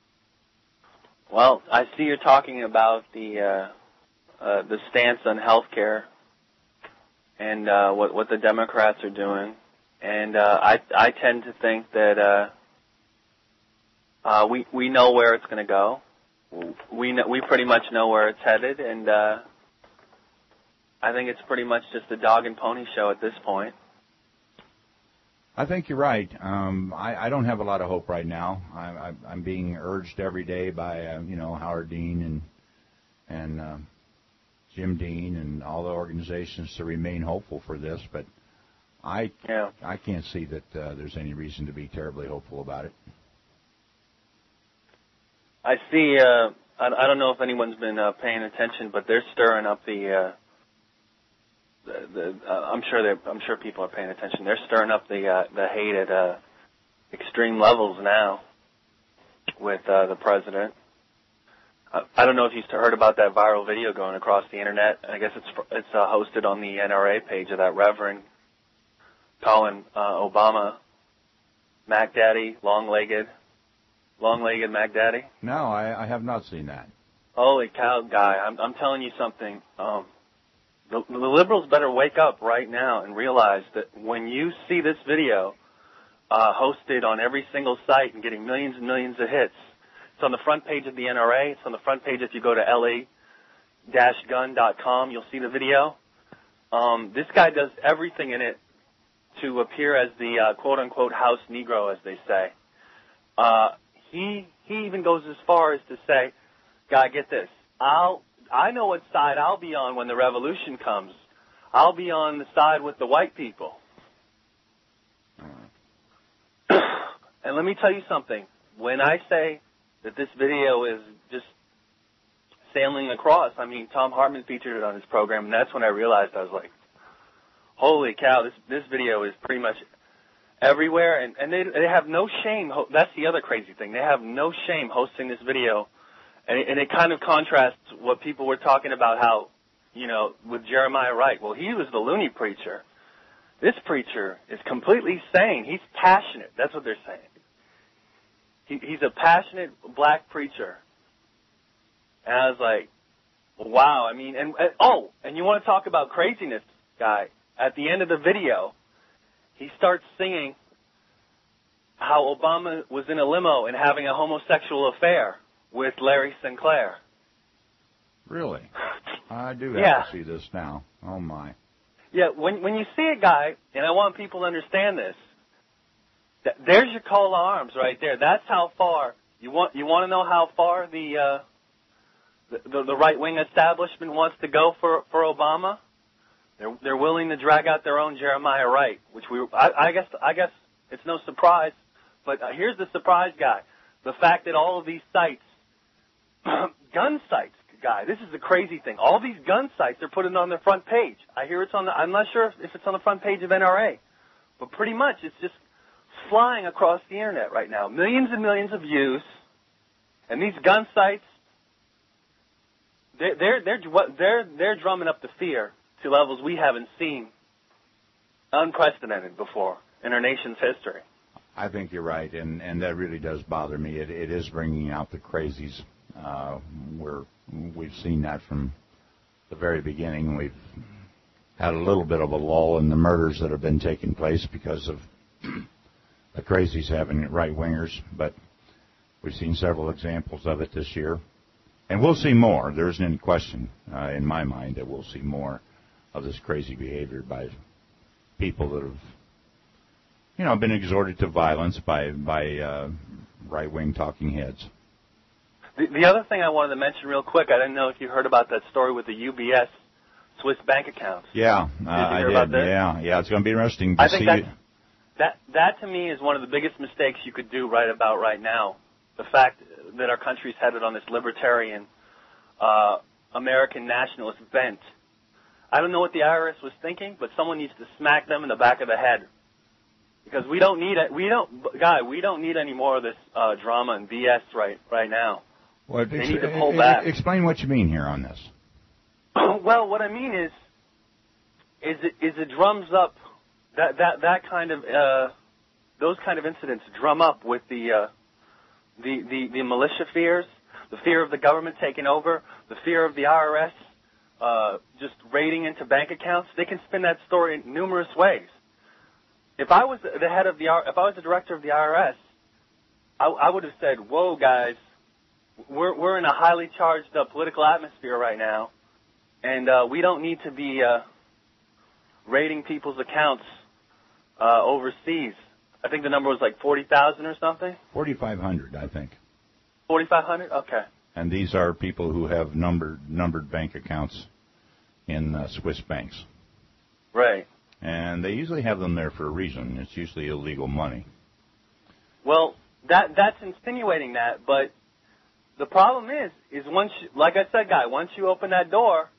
Well, I see you're talking about the uh, uh, the stance on health care and uh, what what the Democrats are doing, and uh, I I tend to think that uh, uh, we we know where it's going to go. We know, we pretty much know where it's headed, and uh, I think it's pretty much just a dog and pony show at this point. I think you're right. Um, I, I don't have a lot of hope right now. I, I, I'm being urged every day by uh, you know Howard Dean and and uh, Jim Dean and all the organizations to remain hopeful for this, but I yeah. I can't see that uh, there's any reason to be terribly hopeful about it. I see. Uh, I, I don't know if anyone's been uh, paying attention, but they're stirring up the. Uh, The, the, uh, I'm sure they I'm sure people are paying attention. They're stirring up the uh, the hate at uh, extreme levels now with uh, the president. Uh, I don't know if you've heard about that viral video going across the internet. I guess it's it's uh, hosted on the N R A page of that Reverend calling uh, Obama Mac Daddy, long-legged, long-legged Mac Daddy. No, I, I have not seen that. Holy cow, Guy! I'm I'm telling you something. Um, The, the liberals better wake up right now and realize that when you see this video uh, hosted on every single site and getting millions and millions of hits, it's on the front page of the N R A. It's on the front page if you go to L A dash gun dot com. You'll see the video. Um, this guy does everything in it to appear as the uh, quote-unquote house Negro, as they say. Uh, he he even goes as far as to say, "Guy, get this. I'll I know what side I'll be on when the revolution comes. I'll be on the side with the white people." And let me tell you something. When I say that this video is just sailing across, I mean, Tom Hartman featured it on his program, and that's when I realized, I was like, holy cow, this this video is pretty much everywhere, and, and they they have no shame. That's the other crazy thing. They have no shame hosting this video, and it, and it kind of contrasts what people were talking about, how, you know, with Jeremiah Wright. Well, he was the loony preacher. This preacher is completely sane. He's passionate. That's what they're saying. He, he's a passionate black preacher. And I was like, wow. I mean, and, and oh, and you want to talk about craziness, guy? At the end of the video, he starts singing how Obama was in a limo and having a homosexual affair with Larry Sinclair. Really? I do have yeah. to see this now. Oh, my. Yeah, when when you see a guy, and I want people to understand this, th- there's your call to arms right there. That's how far you want. You want to know how far the uh, the, the, the right wing establishment wants to go for for Obama. They're they're willing to drag out their own Jeremiah Wright, which we I, I guess I guess it's no surprise. But uh, here's the surprise, guy: the fact that all of these sites, gun sites. Guy, this is the crazy thing. All these gun sites are putting on their front page. I hear it's on the, I'm not sure if, if it's on the front page of N R A, but pretty much it's just flying across the internet right now. Millions and millions of views, and these gun sites, they're they're they're they're, they're drumming up the fear to levels we haven't seen, unprecedented before in our nation's history. I think you're right, and and that really does bother me. It it is bringing out the crazies. Uh, we're We've seen that from the very beginning. We've had a little bit of a lull in the murders that have been taking place because of the crazies having right-wingers, but we've seen several examples of it this year. And we'll see more. There isn't any question uh, in my mind that we'll see more of this crazy behavior by people that have, you know, been exhorted to violence by, by uh, right-wing talking heads. The, the other thing I wanted to mention real quick, I didn't know if you heard about that story with the U B S Swiss bank accounts. Yeah, uh, I did. About yeah, yeah, it's going to be interesting to I think see. That, that, that to me is one of the biggest mistakes you could do right about right now. The fact that our country's headed on this libertarian, uh, American nationalist bent. I don't know what the I R S was thinking, but someone needs to smack them in the back of the head. Because we don't need it. We don't, guy. We don't need any more of this uh, drama and B S right right now. Well, they ex- need to pull back. Explain what you mean here on this. Well, what I mean is, is it, is it drums up that that that kind of uh, those kind of incidents drum up with the, uh, the the the militia fears, the fear of the government taking over, the fear of the I R S uh, just raiding into bank accounts. They can spin that story in numerous ways. If I was the head of the if I was the director of the I R S, I, I would have said, "Whoa, guys." We're we're in a highly charged uh, political atmosphere right now, and uh, we don't need to be uh, raiding people's accounts uh, overseas. I think the number was like forty thousand or something. Forty-five hundred, I think. Forty-five hundred, okay. And these are people who have numbered numbered bank accounts in uh, Swiss banks. Right. And they usually have them there for a reason. It's usually illegal money. Well, that that's insinuating that, but. The problem is, is once, you, like I said, Guy, once you open that door,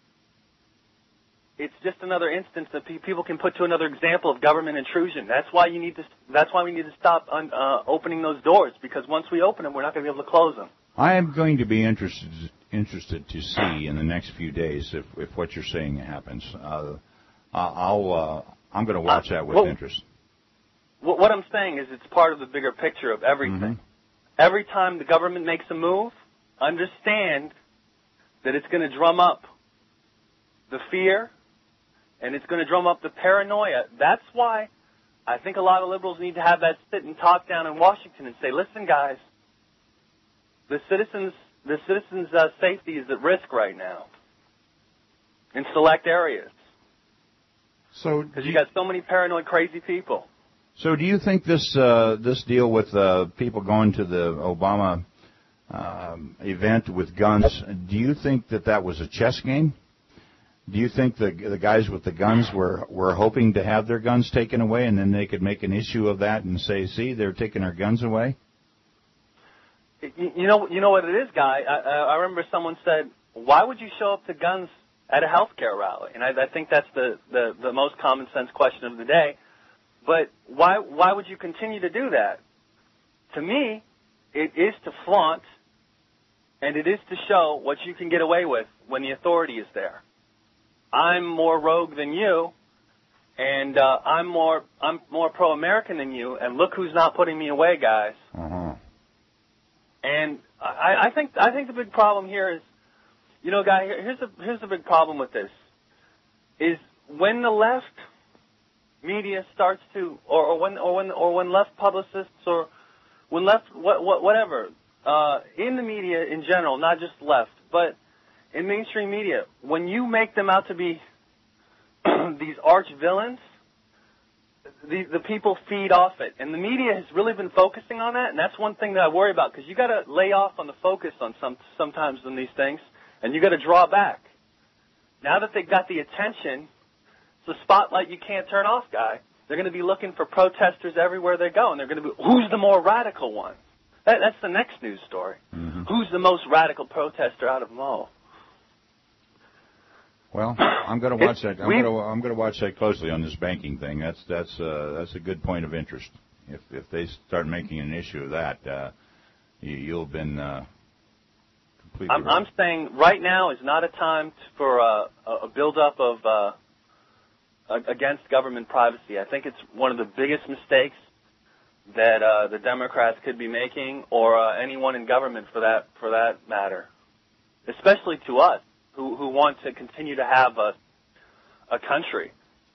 it's just another instance that pe- people can put to another example of government intrusion. That's why you need to. That's why we need to stop un, uh, opening those doors, because once we open them, we're not going to be able to close them. I am going to be interested interested to see in the next few days if, if what you're saying happens. Uh, I'll uh, I'm going to watch that with well, interest. What I'm saying is, it's part of the bigger picture of everything. Mm-hmm. Every time the government makes a move, understand that it's going to drum up the fear, and it's going to drum up the paranoia. That's why I think a lot of liberals need to have that sit and talk down in Washington and say, listen, guys, the citizens, the citizens' uh, safety is at risk right now in select areas. So because you got so many paranoid, crazy people. So do you think this uh, this deal with uh, people going to the Obama um, event with guns, do you think that that was a chess game? Do you think the the guys with the guns were, were hoping to have their guns taken away, and then they could make an issue of that and say, see, they're taking our guns away? You, you know you know what it is, Guy? I, I remember someone said, why would you show up to guns at a healthcare rally? And I, I think that's the, the, the most common sense question of the day. But why why would you continue to do that? To me, it is to flaunt, and it is to show what you can get away with when the authority is there. I'm more rogue than you, and uh, I'm more I'm more pro-American than you, and look who's not putting me away, guys. Uh-huh. And I, I think I think the big problem here is, you know, Guy, here's the here's the big problem with this, is when the left media starts to, or, or when or when or when left publicists or when left what, what whatever uh, in the media in general, not just left, but in mainstream media, when you make them out to be these arch villains, the the people feed off it, and the media has really been focusing on that, and that's one thing that I worry about, because you got to lay off on the focus on some sometimes on these things, and you got to draw back. Now that they've got the attention. The spotlight you can't turn off, Guy. They're going to be looking for protesters everywhere they go, and they're going to be, who's the more radical one? That, that's the next news story. Mm-hmm. Who's the most radical protester out of them all? Well, I'm going to watch that. I'm going to I'm going to watch that closely on this banking thing. That's that's uh, that's a good point of interest. If if they start making an issue of that, uh, you, you'll have been uh, completely. I'm, right. I'm saying right now is not a time for uh, a buildup of. Uh, against government privacy. I think it's one of the biggest mistakes that uh, the Democrats could be making, or uh, anyone in government for that for that matter, especially to us who who want to continue to have a a country.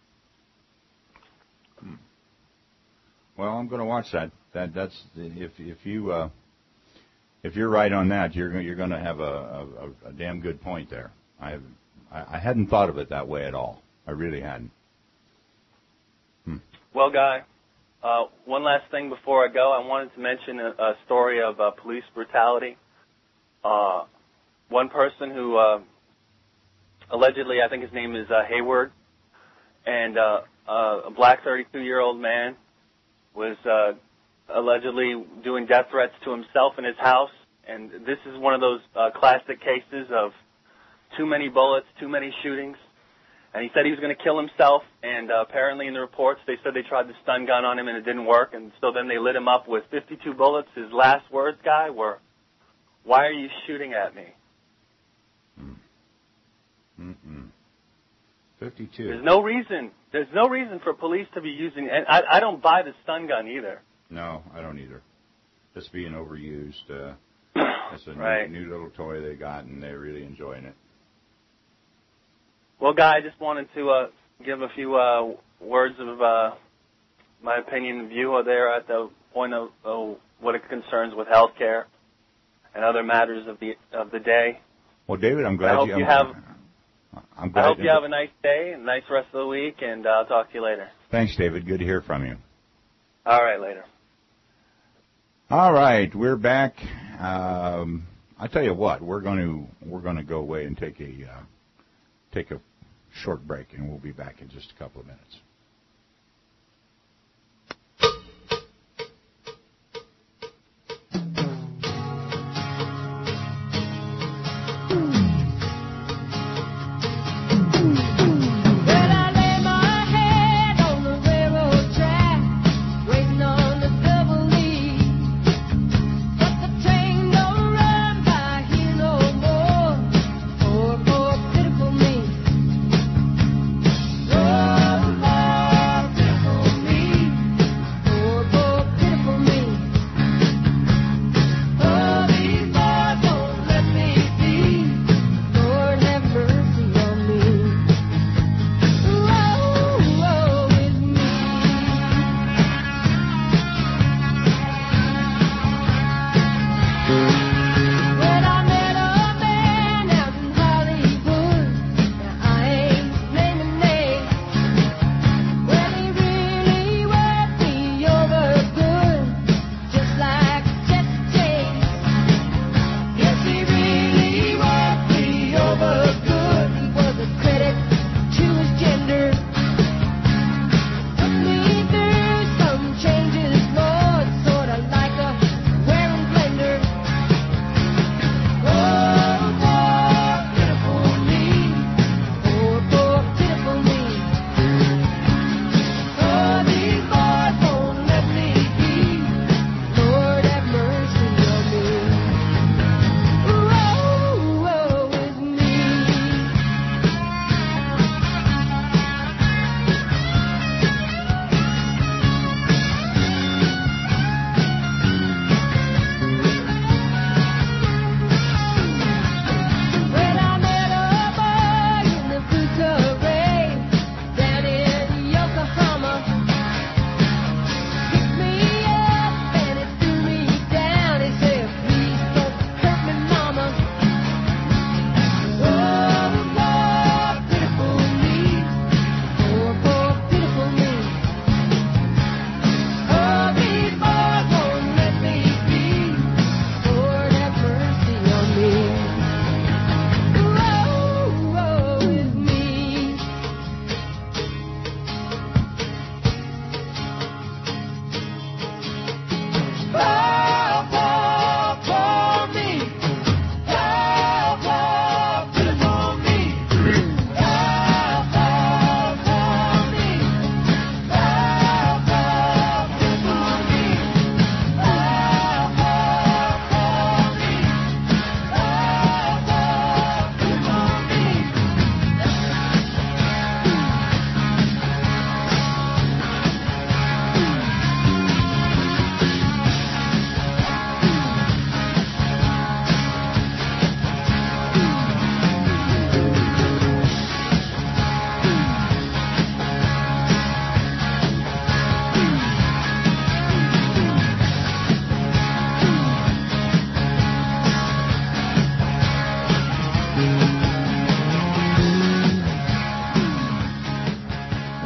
Well, I'm going to watch that. That that's if if you uh, if you're right on that, you're you're going to have a, a, a damn good point there. I have I, I hadn't thought of it that way at all. I really hadn't. Hmm. Well, Guy, uh, one last thing before I go. I wanted to mention a, a story of uh, police brutality. Uh, one person who uh, allegedly, I think his name is uh, Hayward, and uh, uh, a black thirty-two-year-old man was uh, allegedly doing death threats to himself in his house. And this is one of those uh, classic cases of too many bullets, too many shootings. And he said he was going to kill himself, and uh, apparently in the reports they said they tried the stun gun on him and it didn't work, and so then they lit him up with fifty-two bullets. His last words, Guy, were, "Why are you shooting at me?" Mm-mm. fifty-two. There's no reason. There's no reason for police to be using, and I, I don't buy the stun gun either. No, I don't either. It's being overused. Uh, it's a right. new, new little toy they got, and they're really enjoying it. Well, Guy, I just wanted to uh, give a few uh, words of uh, my opinion and view there at the point of uh, what it concerns with health care and other matters of the of the day. Well, David, I'm glad I hope you, you have. I'm glad I hope you have a nice day and a nice rest of the week, and uh, I'll talk to you later. Thanks, David. Good to hear from you. All right, later. All right, we're back. Um, I tell you what, we're going to we're going to go away and take a uh, take a short break, and we'll be back in just a couple of minutes. Oh,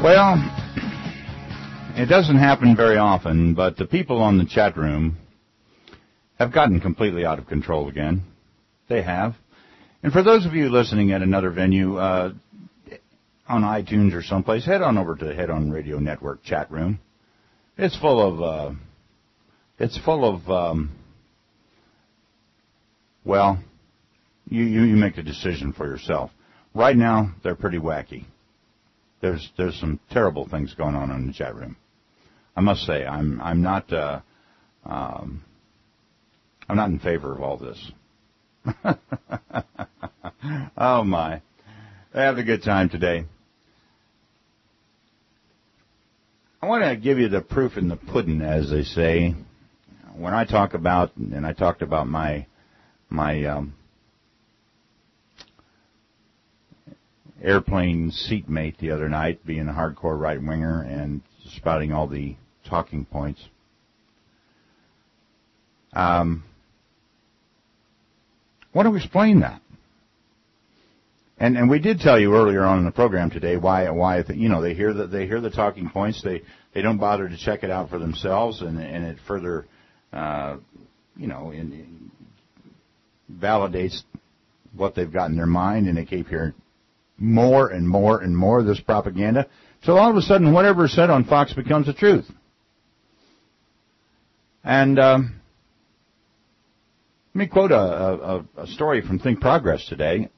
Well, it doesn't happen very often, but the people on the chat room have gotten completely out of control again. They have. And for those of you listening at another venue, uh, on iTunes or someplace, head on over to the Head On Radio Network chat room. It's full of, uh, it's full of, um, well, you, you, you make the decision for yourself. Right now, they're pretty wacky. There's, there's some terrible things going on in the chat room. I must say, I'm, I'm not, uh, um, I'm not in favor of all this. Oh my. Have a good time today. I want to give you the proof in the pudding, as they say. When I talk about, and I talked about my, my, um, airplane seatmate the other night, being a hardcore right-winger and spouting all the talking points. Um, I want to explain that. And and we did tell you earlier on in the program today why why you know they hear the they hear the talking points, they they don't bother to check it out for themselves, and and it further uh, you know in, in validates what they've got in their mind, and they keep hearing more and more and more of this propaganda. So all of a sudden, whatever is said on Fox becomes the truth. And um, let me quote a, a, a story from Think Progress today.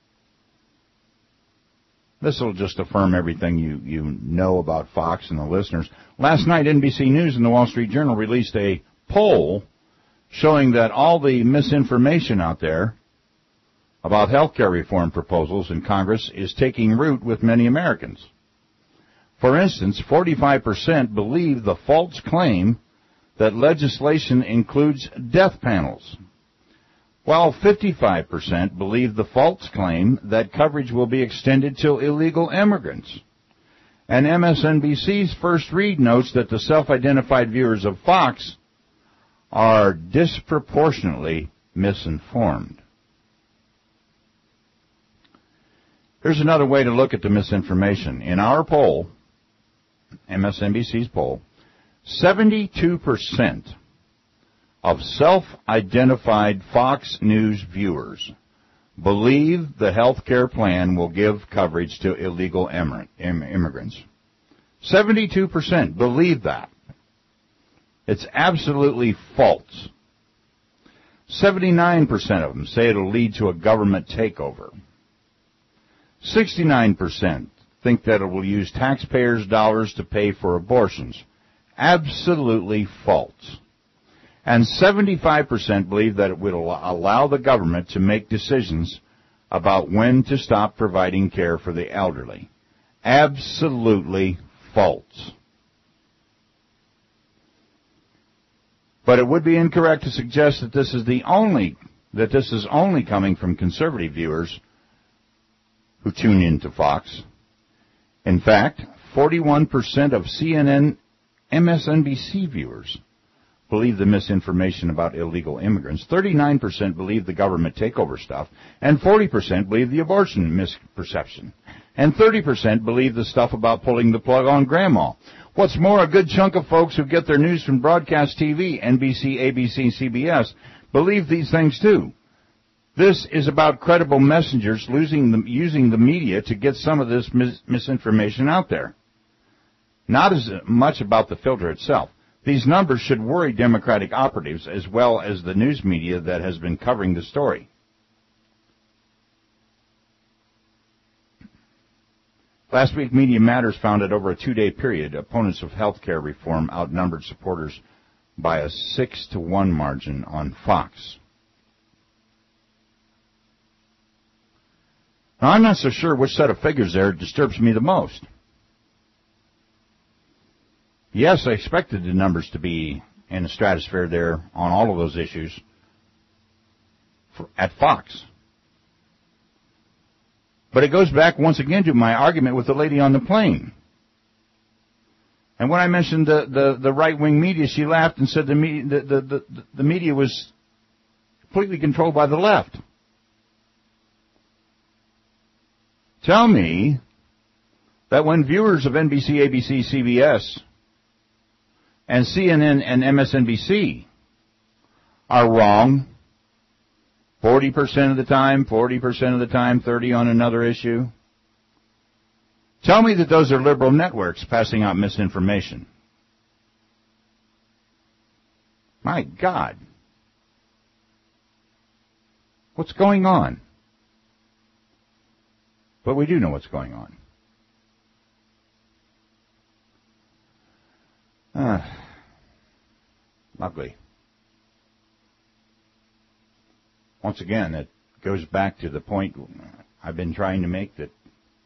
This will just affirm everything you, you know about Fox and the listeners. Last night, N B C News and the Wall Street Journal released a poll showing that all the misinformation out there about health care reform proposals in Congress is taking root with many Americans. For instance, forty-five percent believe the false claim that legislation includes death panels, while fifty-five percent believe the false claim that coverage will be extended to illegal immigrants. And M S N B C's First Read notes that the self-identified viewers of Fox are disproportionately misinformed. Here's another way to look at the misinformation. In our poll, M S N B C's poll, seventy-two percent of self-identified Fox News viewers believe the health care plan will give coverage to illegal immigrants. seventy-two percent believe that. It's absolutely false. seventy-nine percent of them say it'll lead to a government takeover. sixty-nine percent think that it will use taxpayers' dollars to pay for abortions. Absolutely false. And seventy-five percent believe that it will allow the government to make decisions about when to stop providing care for the elderly. Absolutely false. But it would be incorrect to suggest that this is the only, that this is only coming from conservative viewers who tune in to Fox. In fact, forty-one percent of C N N M S N B C viewers believe the misinformation about illegal immigrants, thirty-nine percent believe the government takeover stuff, and forty percent believe the abortion misperception, and thirty percent believe the stuff about pulling the plug on grandma. What's more, a good chunk of folks who get their news from broadcast T V, N B C, A B C, C B S, believe these things too. This is about credible messengers losing the, using the media to get some of this mis- misinformation out there. Not as much about the filter itself. These numbers should worry Democratic operatives as well as the news media that has been covering the story. Last week, Media Matters found that over a two-day period, opponents of health care reform outnumbered supporters by a six to one margin on Fox. Now, I'm not so sure which set of figures there disturbs me the most. Yes, I expected the numbers to be in the stratosphere there on all of those issues for, at Fox. But it goes back once again to my argument with the lady on the plane. And when I mentioned the, the, the right-wing media, she laughed and said the, media, the, the, the, the media was completely controlled by the left. Tell me that when viewers of N B C, A B C, C B S, and C N N and M S N B C are wrong forty percent of the time, forty percent of the time, thirty on another issue, tell me that those are liberal networks passing out misinformation. My God. What's going on? But we do know what's going on. Ah, ugly. Once again, it goes back to the point I've been trying to make, that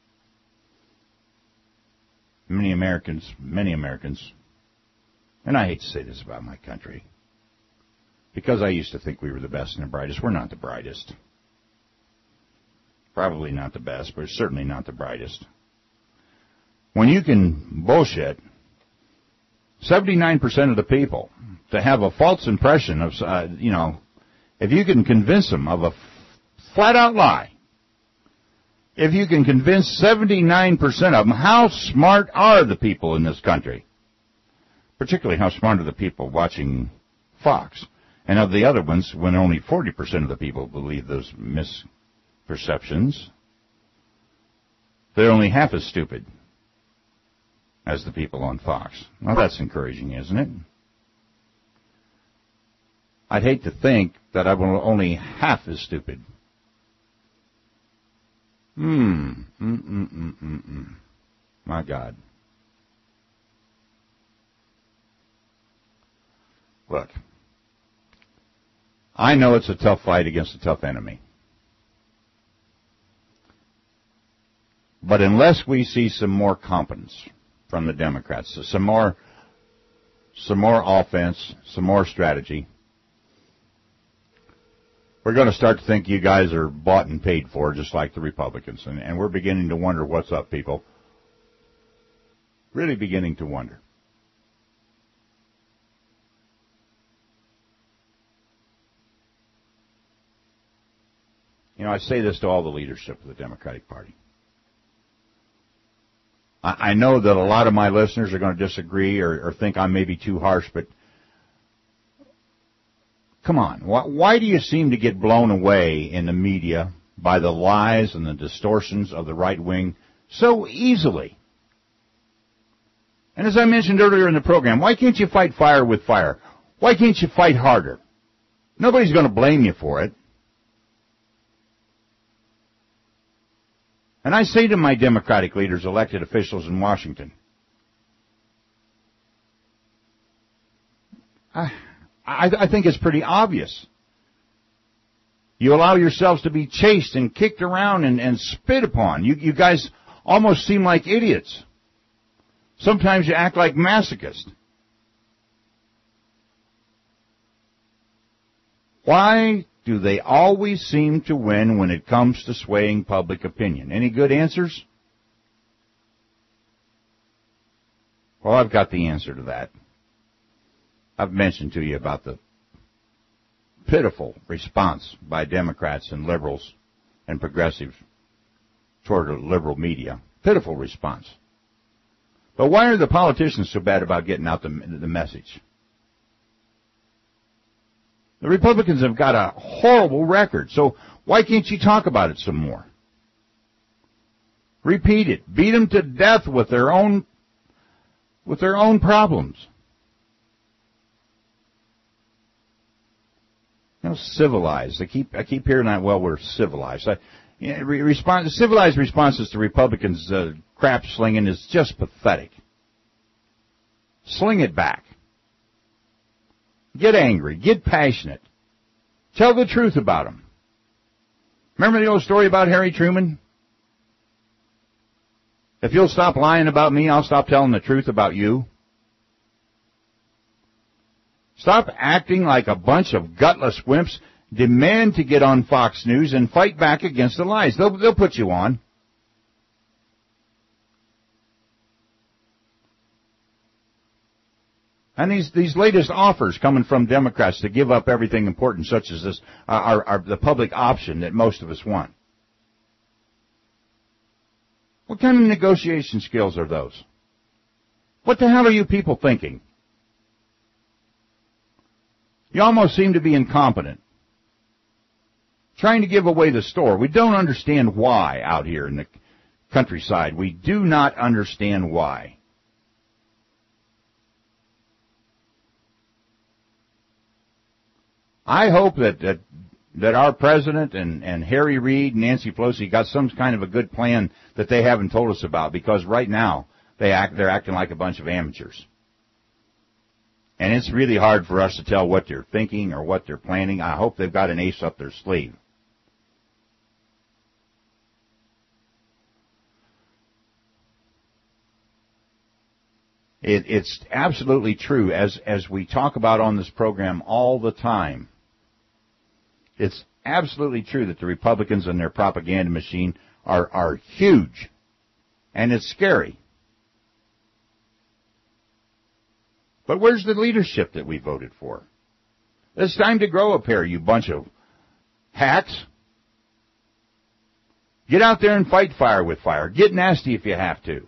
many Americans, many Americans, and I hate to say this about my country, because I used to think we were the best and the brightest. We're not the brightest. Probably not the best, but certainly not the brightest. When you can bullshit seventy-nine percent of the people to have a false impression of, uh, you know, if you can convince them of a f- flat-out lie, if you can convince seventy-nine percent of them, how smart are the people in this country? Particularly, how smart are the people watching Fox? And of the other ones, when only forty percent of the people believe those misperceptions, they're only half as stupid as the people on Fox. Well, that's encouraging, isn't it? I'd hate to think that I'm only half as stupid. Hmm. Mm-mm-mm-mm-mm. My God. Look, I know it's a tough fight against a tough enemy. But unless we see some more competence from the Democrats, some more, some more offense, some more strategy, we're going to start to think you guys are bought and paid for, just like the Republicans. And, and we're beginning to wonder what's up, people. Really beginning to wonder. You know, I say this to all the leadership of the Democratic Party. I, I know that a lot of my listeners are going to disagree or, or think I'm maybe too harsh, but come on. Why, why do you seem to get blown away in the media by the lies and the distortions of the right wing so easily? And as I mentioned earlier in the program, why can't you fight fire with fire? Why can't you fight harder? Nobody's going to blame you for it. And I say to my Democratic leaders, elected officials in Washington, I, I, I think it's pretty obvious. You allow yourselves to be chased and kicked around and, and spit upon. You, you guys almost seem like idiots. Sometimes you act like masochists. Why do they always seem to win when it comes to swaying public opinion? Any good answers? Well, I've got the answer to that. I've mentioned to you about the pitiful response by Democrats and liberals and progressives toward the liberal media. Pitiful response. But why are the politicians so bad about getting out the, the message? The Republicans have got a horrible record, so why can't you talk about it some more? Repeat it. Beat them to death with their own, with their own problems. You know, civilized. I keep, I keep hearing that. Well, we're civilized. I, you know, re- response, civilized responses to Republicans' uh, crap slinging is just pathetic. Sling it back. Get angry. Get passionate. Tell the truth about them. Remember the old story about Harry Truman? If you'll stop lying about me, I'll stop telling the truth about you. Stop acting like a bunch of gutless wimps. Demand to get on Fox News and fight back against the lies. They'll, they'll put you on. And these, these latest offers coming from Democrats to give up everything important, such as this, uh, are, are the public option that most of us want. What kind of negotiation skills are those? What the hell are you people thinking? You almost seem to be incompetent. Trying to give away the store. We don't understand why out here in the countryside. We do not understand why. I hope that that, that our president and, and Harry Reid and Nancy Pelosi got some kind of a good plan that they haven't told us about, because right now they act they're acting like a bunch of amateurs. And it's really hard for us to tell what they're thinking or what they're planning. I hope they've got an ace up their sleeve. It, it's absolutely true, as as we talk about on this program all the time. It's absolutely true that the Republicans and their propaganda machine are, are huge, and it's scary. But where's the leadership that we voted for? It's time to grow a pair, you bunch of hacks. Get out there and fight fire with fire. Get nasty if you have to.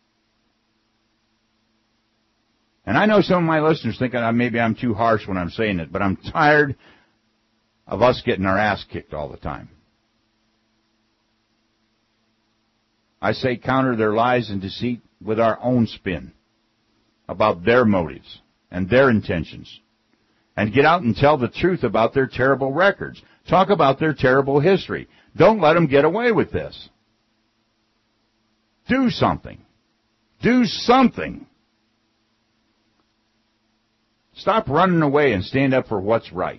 And I know some of my listeners think that maybe I'm too harsh when I'm saying it, but I'm tired of us getting our ass kicked all the time. I say counter their lies and deceit with our own spin about their motives and their intentions. And get out and tell the truth about their terrible records. Talk about their terrible history. Don't let them get away with this. Do something. Do something. Stop running away and stand up for what's right.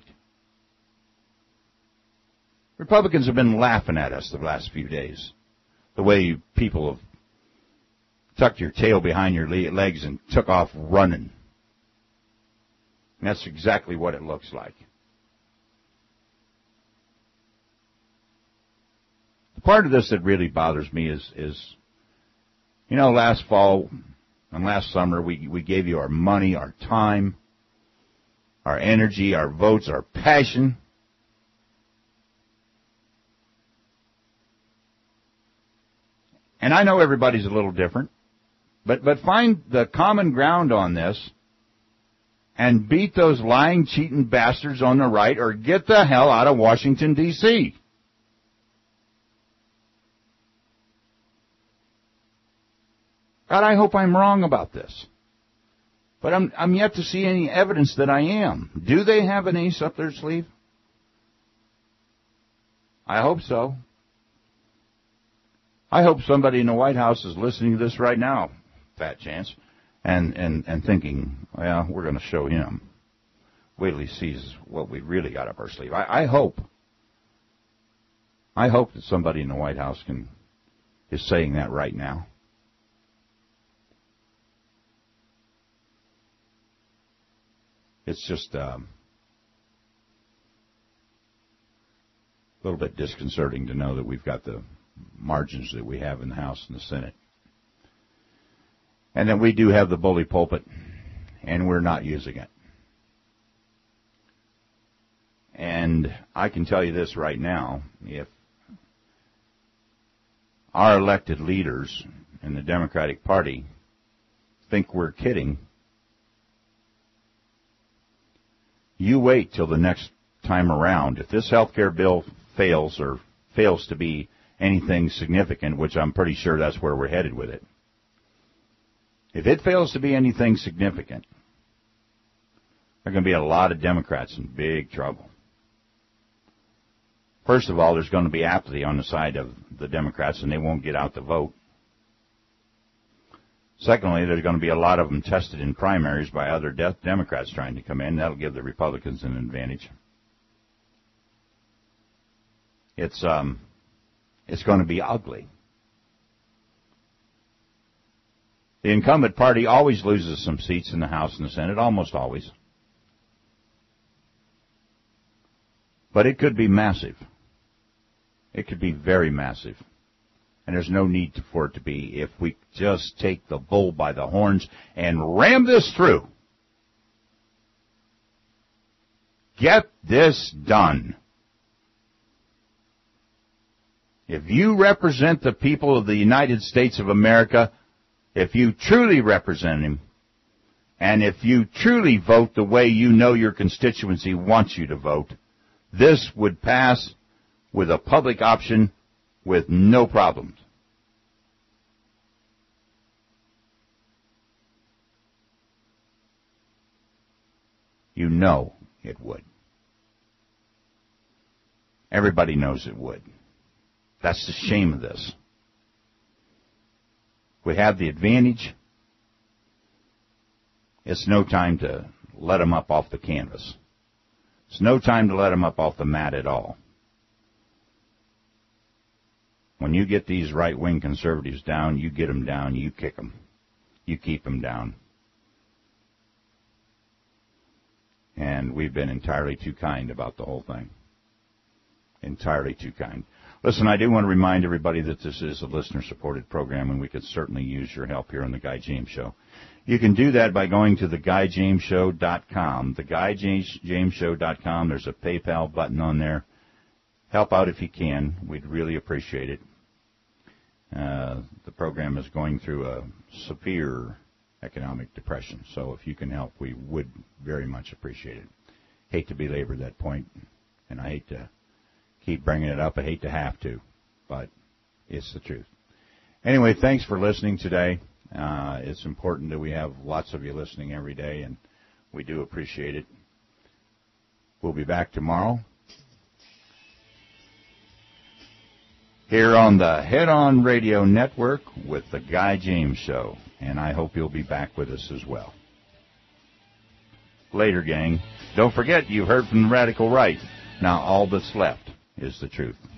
Republicans have been laughing at us the last few days. The way you people have tucked your tail behind your legs and took off running. And that's exactly what it looks like. The part of this that really bothers me is, is you know, last fall and last summer we, we gave you our money, our time, our energy, our votes, our passion. And I know everybody's a little different, but, but find the common ground on this and beat those lying, cheating bastards on the right, or get the hell out of Washington, D C God, I hope I'm wrong about this. But I'm, I'm yet to see any evidence that I am. Do they have an ace up their sleeve? I hope so. I hope somebody in the White House is listening to this right now, fat chance, and, and, and thinking, well, we're going to show him. Wait till he sees what we really got up our sleeve. I, I hope. I hope that somebody in the White House can is saying that right now. It's just um, a little bit disconcerting to know that we've got the margins that we have in the House and the Senate. And that we do have the bully pulpit, and we're not using it. And I can tell you this right now, if our elected leaders in the Democratic Party think we're kidding, you wait till the next time around. If this health care bill fails or fails to be anything significant, which I'm pretty sure that's where we're headed with it, if it fails to be anything significant, there are going to be a lot of Democrats in big trouble. First of all, there's going to be apathy on the side of the Democrats, and they won't get out the vote. Secondly, there's going to be a lot of them tested in primaries by other de- Democrats trying to come in. That'll give the Republicans an advantage. It's um, it's going to be ugly. The incumbent party always loses some seats in the House and the Senate, almost always. But it could be massive. It could be very massive. And there's no need for it to be if we just take the bull by the horns and ram this through. Get this done. If you represent the people of the United States of America, if you truly represent them, and if you truly vote the way you know your constituency wants you to vote, this would pass with a public option with no problems. You know it would. Everybody knows it would. That's the shame of this. We have the advantage. It's no time to let them up off the canvas. It's no time to let them up off the mat at all. When you get these right-wing conservatives down, you get them down, you kick them. You keep them down. And we've been entirely too kind about the whole thing. Entirely too kind. Listen, I do want to remind everybody that this is a listener-supported program, and we could certainly use your help here on The Guy James Show. You can do that by going to the guy james show dot com. the guy james show dot com. There's a PayPal button on there. Help out if you can. We'd really appreciate it. Uh, the program is going through a severe economic depression, so if you can help, we would very much appreciate it. Hate to belabor that point, and I hate to keep bringing it up. I hate to have to, but it's the truth. Anyway, thanks for listening today. Uh, it's important that we have lots of you listening every day, and we do appreciate it. We'll be back tomorrow here on the Head On Radio Network with The Guy James Show, and I hope you'll be back with us as well. Later, gang. Don't forget, you heard from the radical right. Now all that's left is the truth.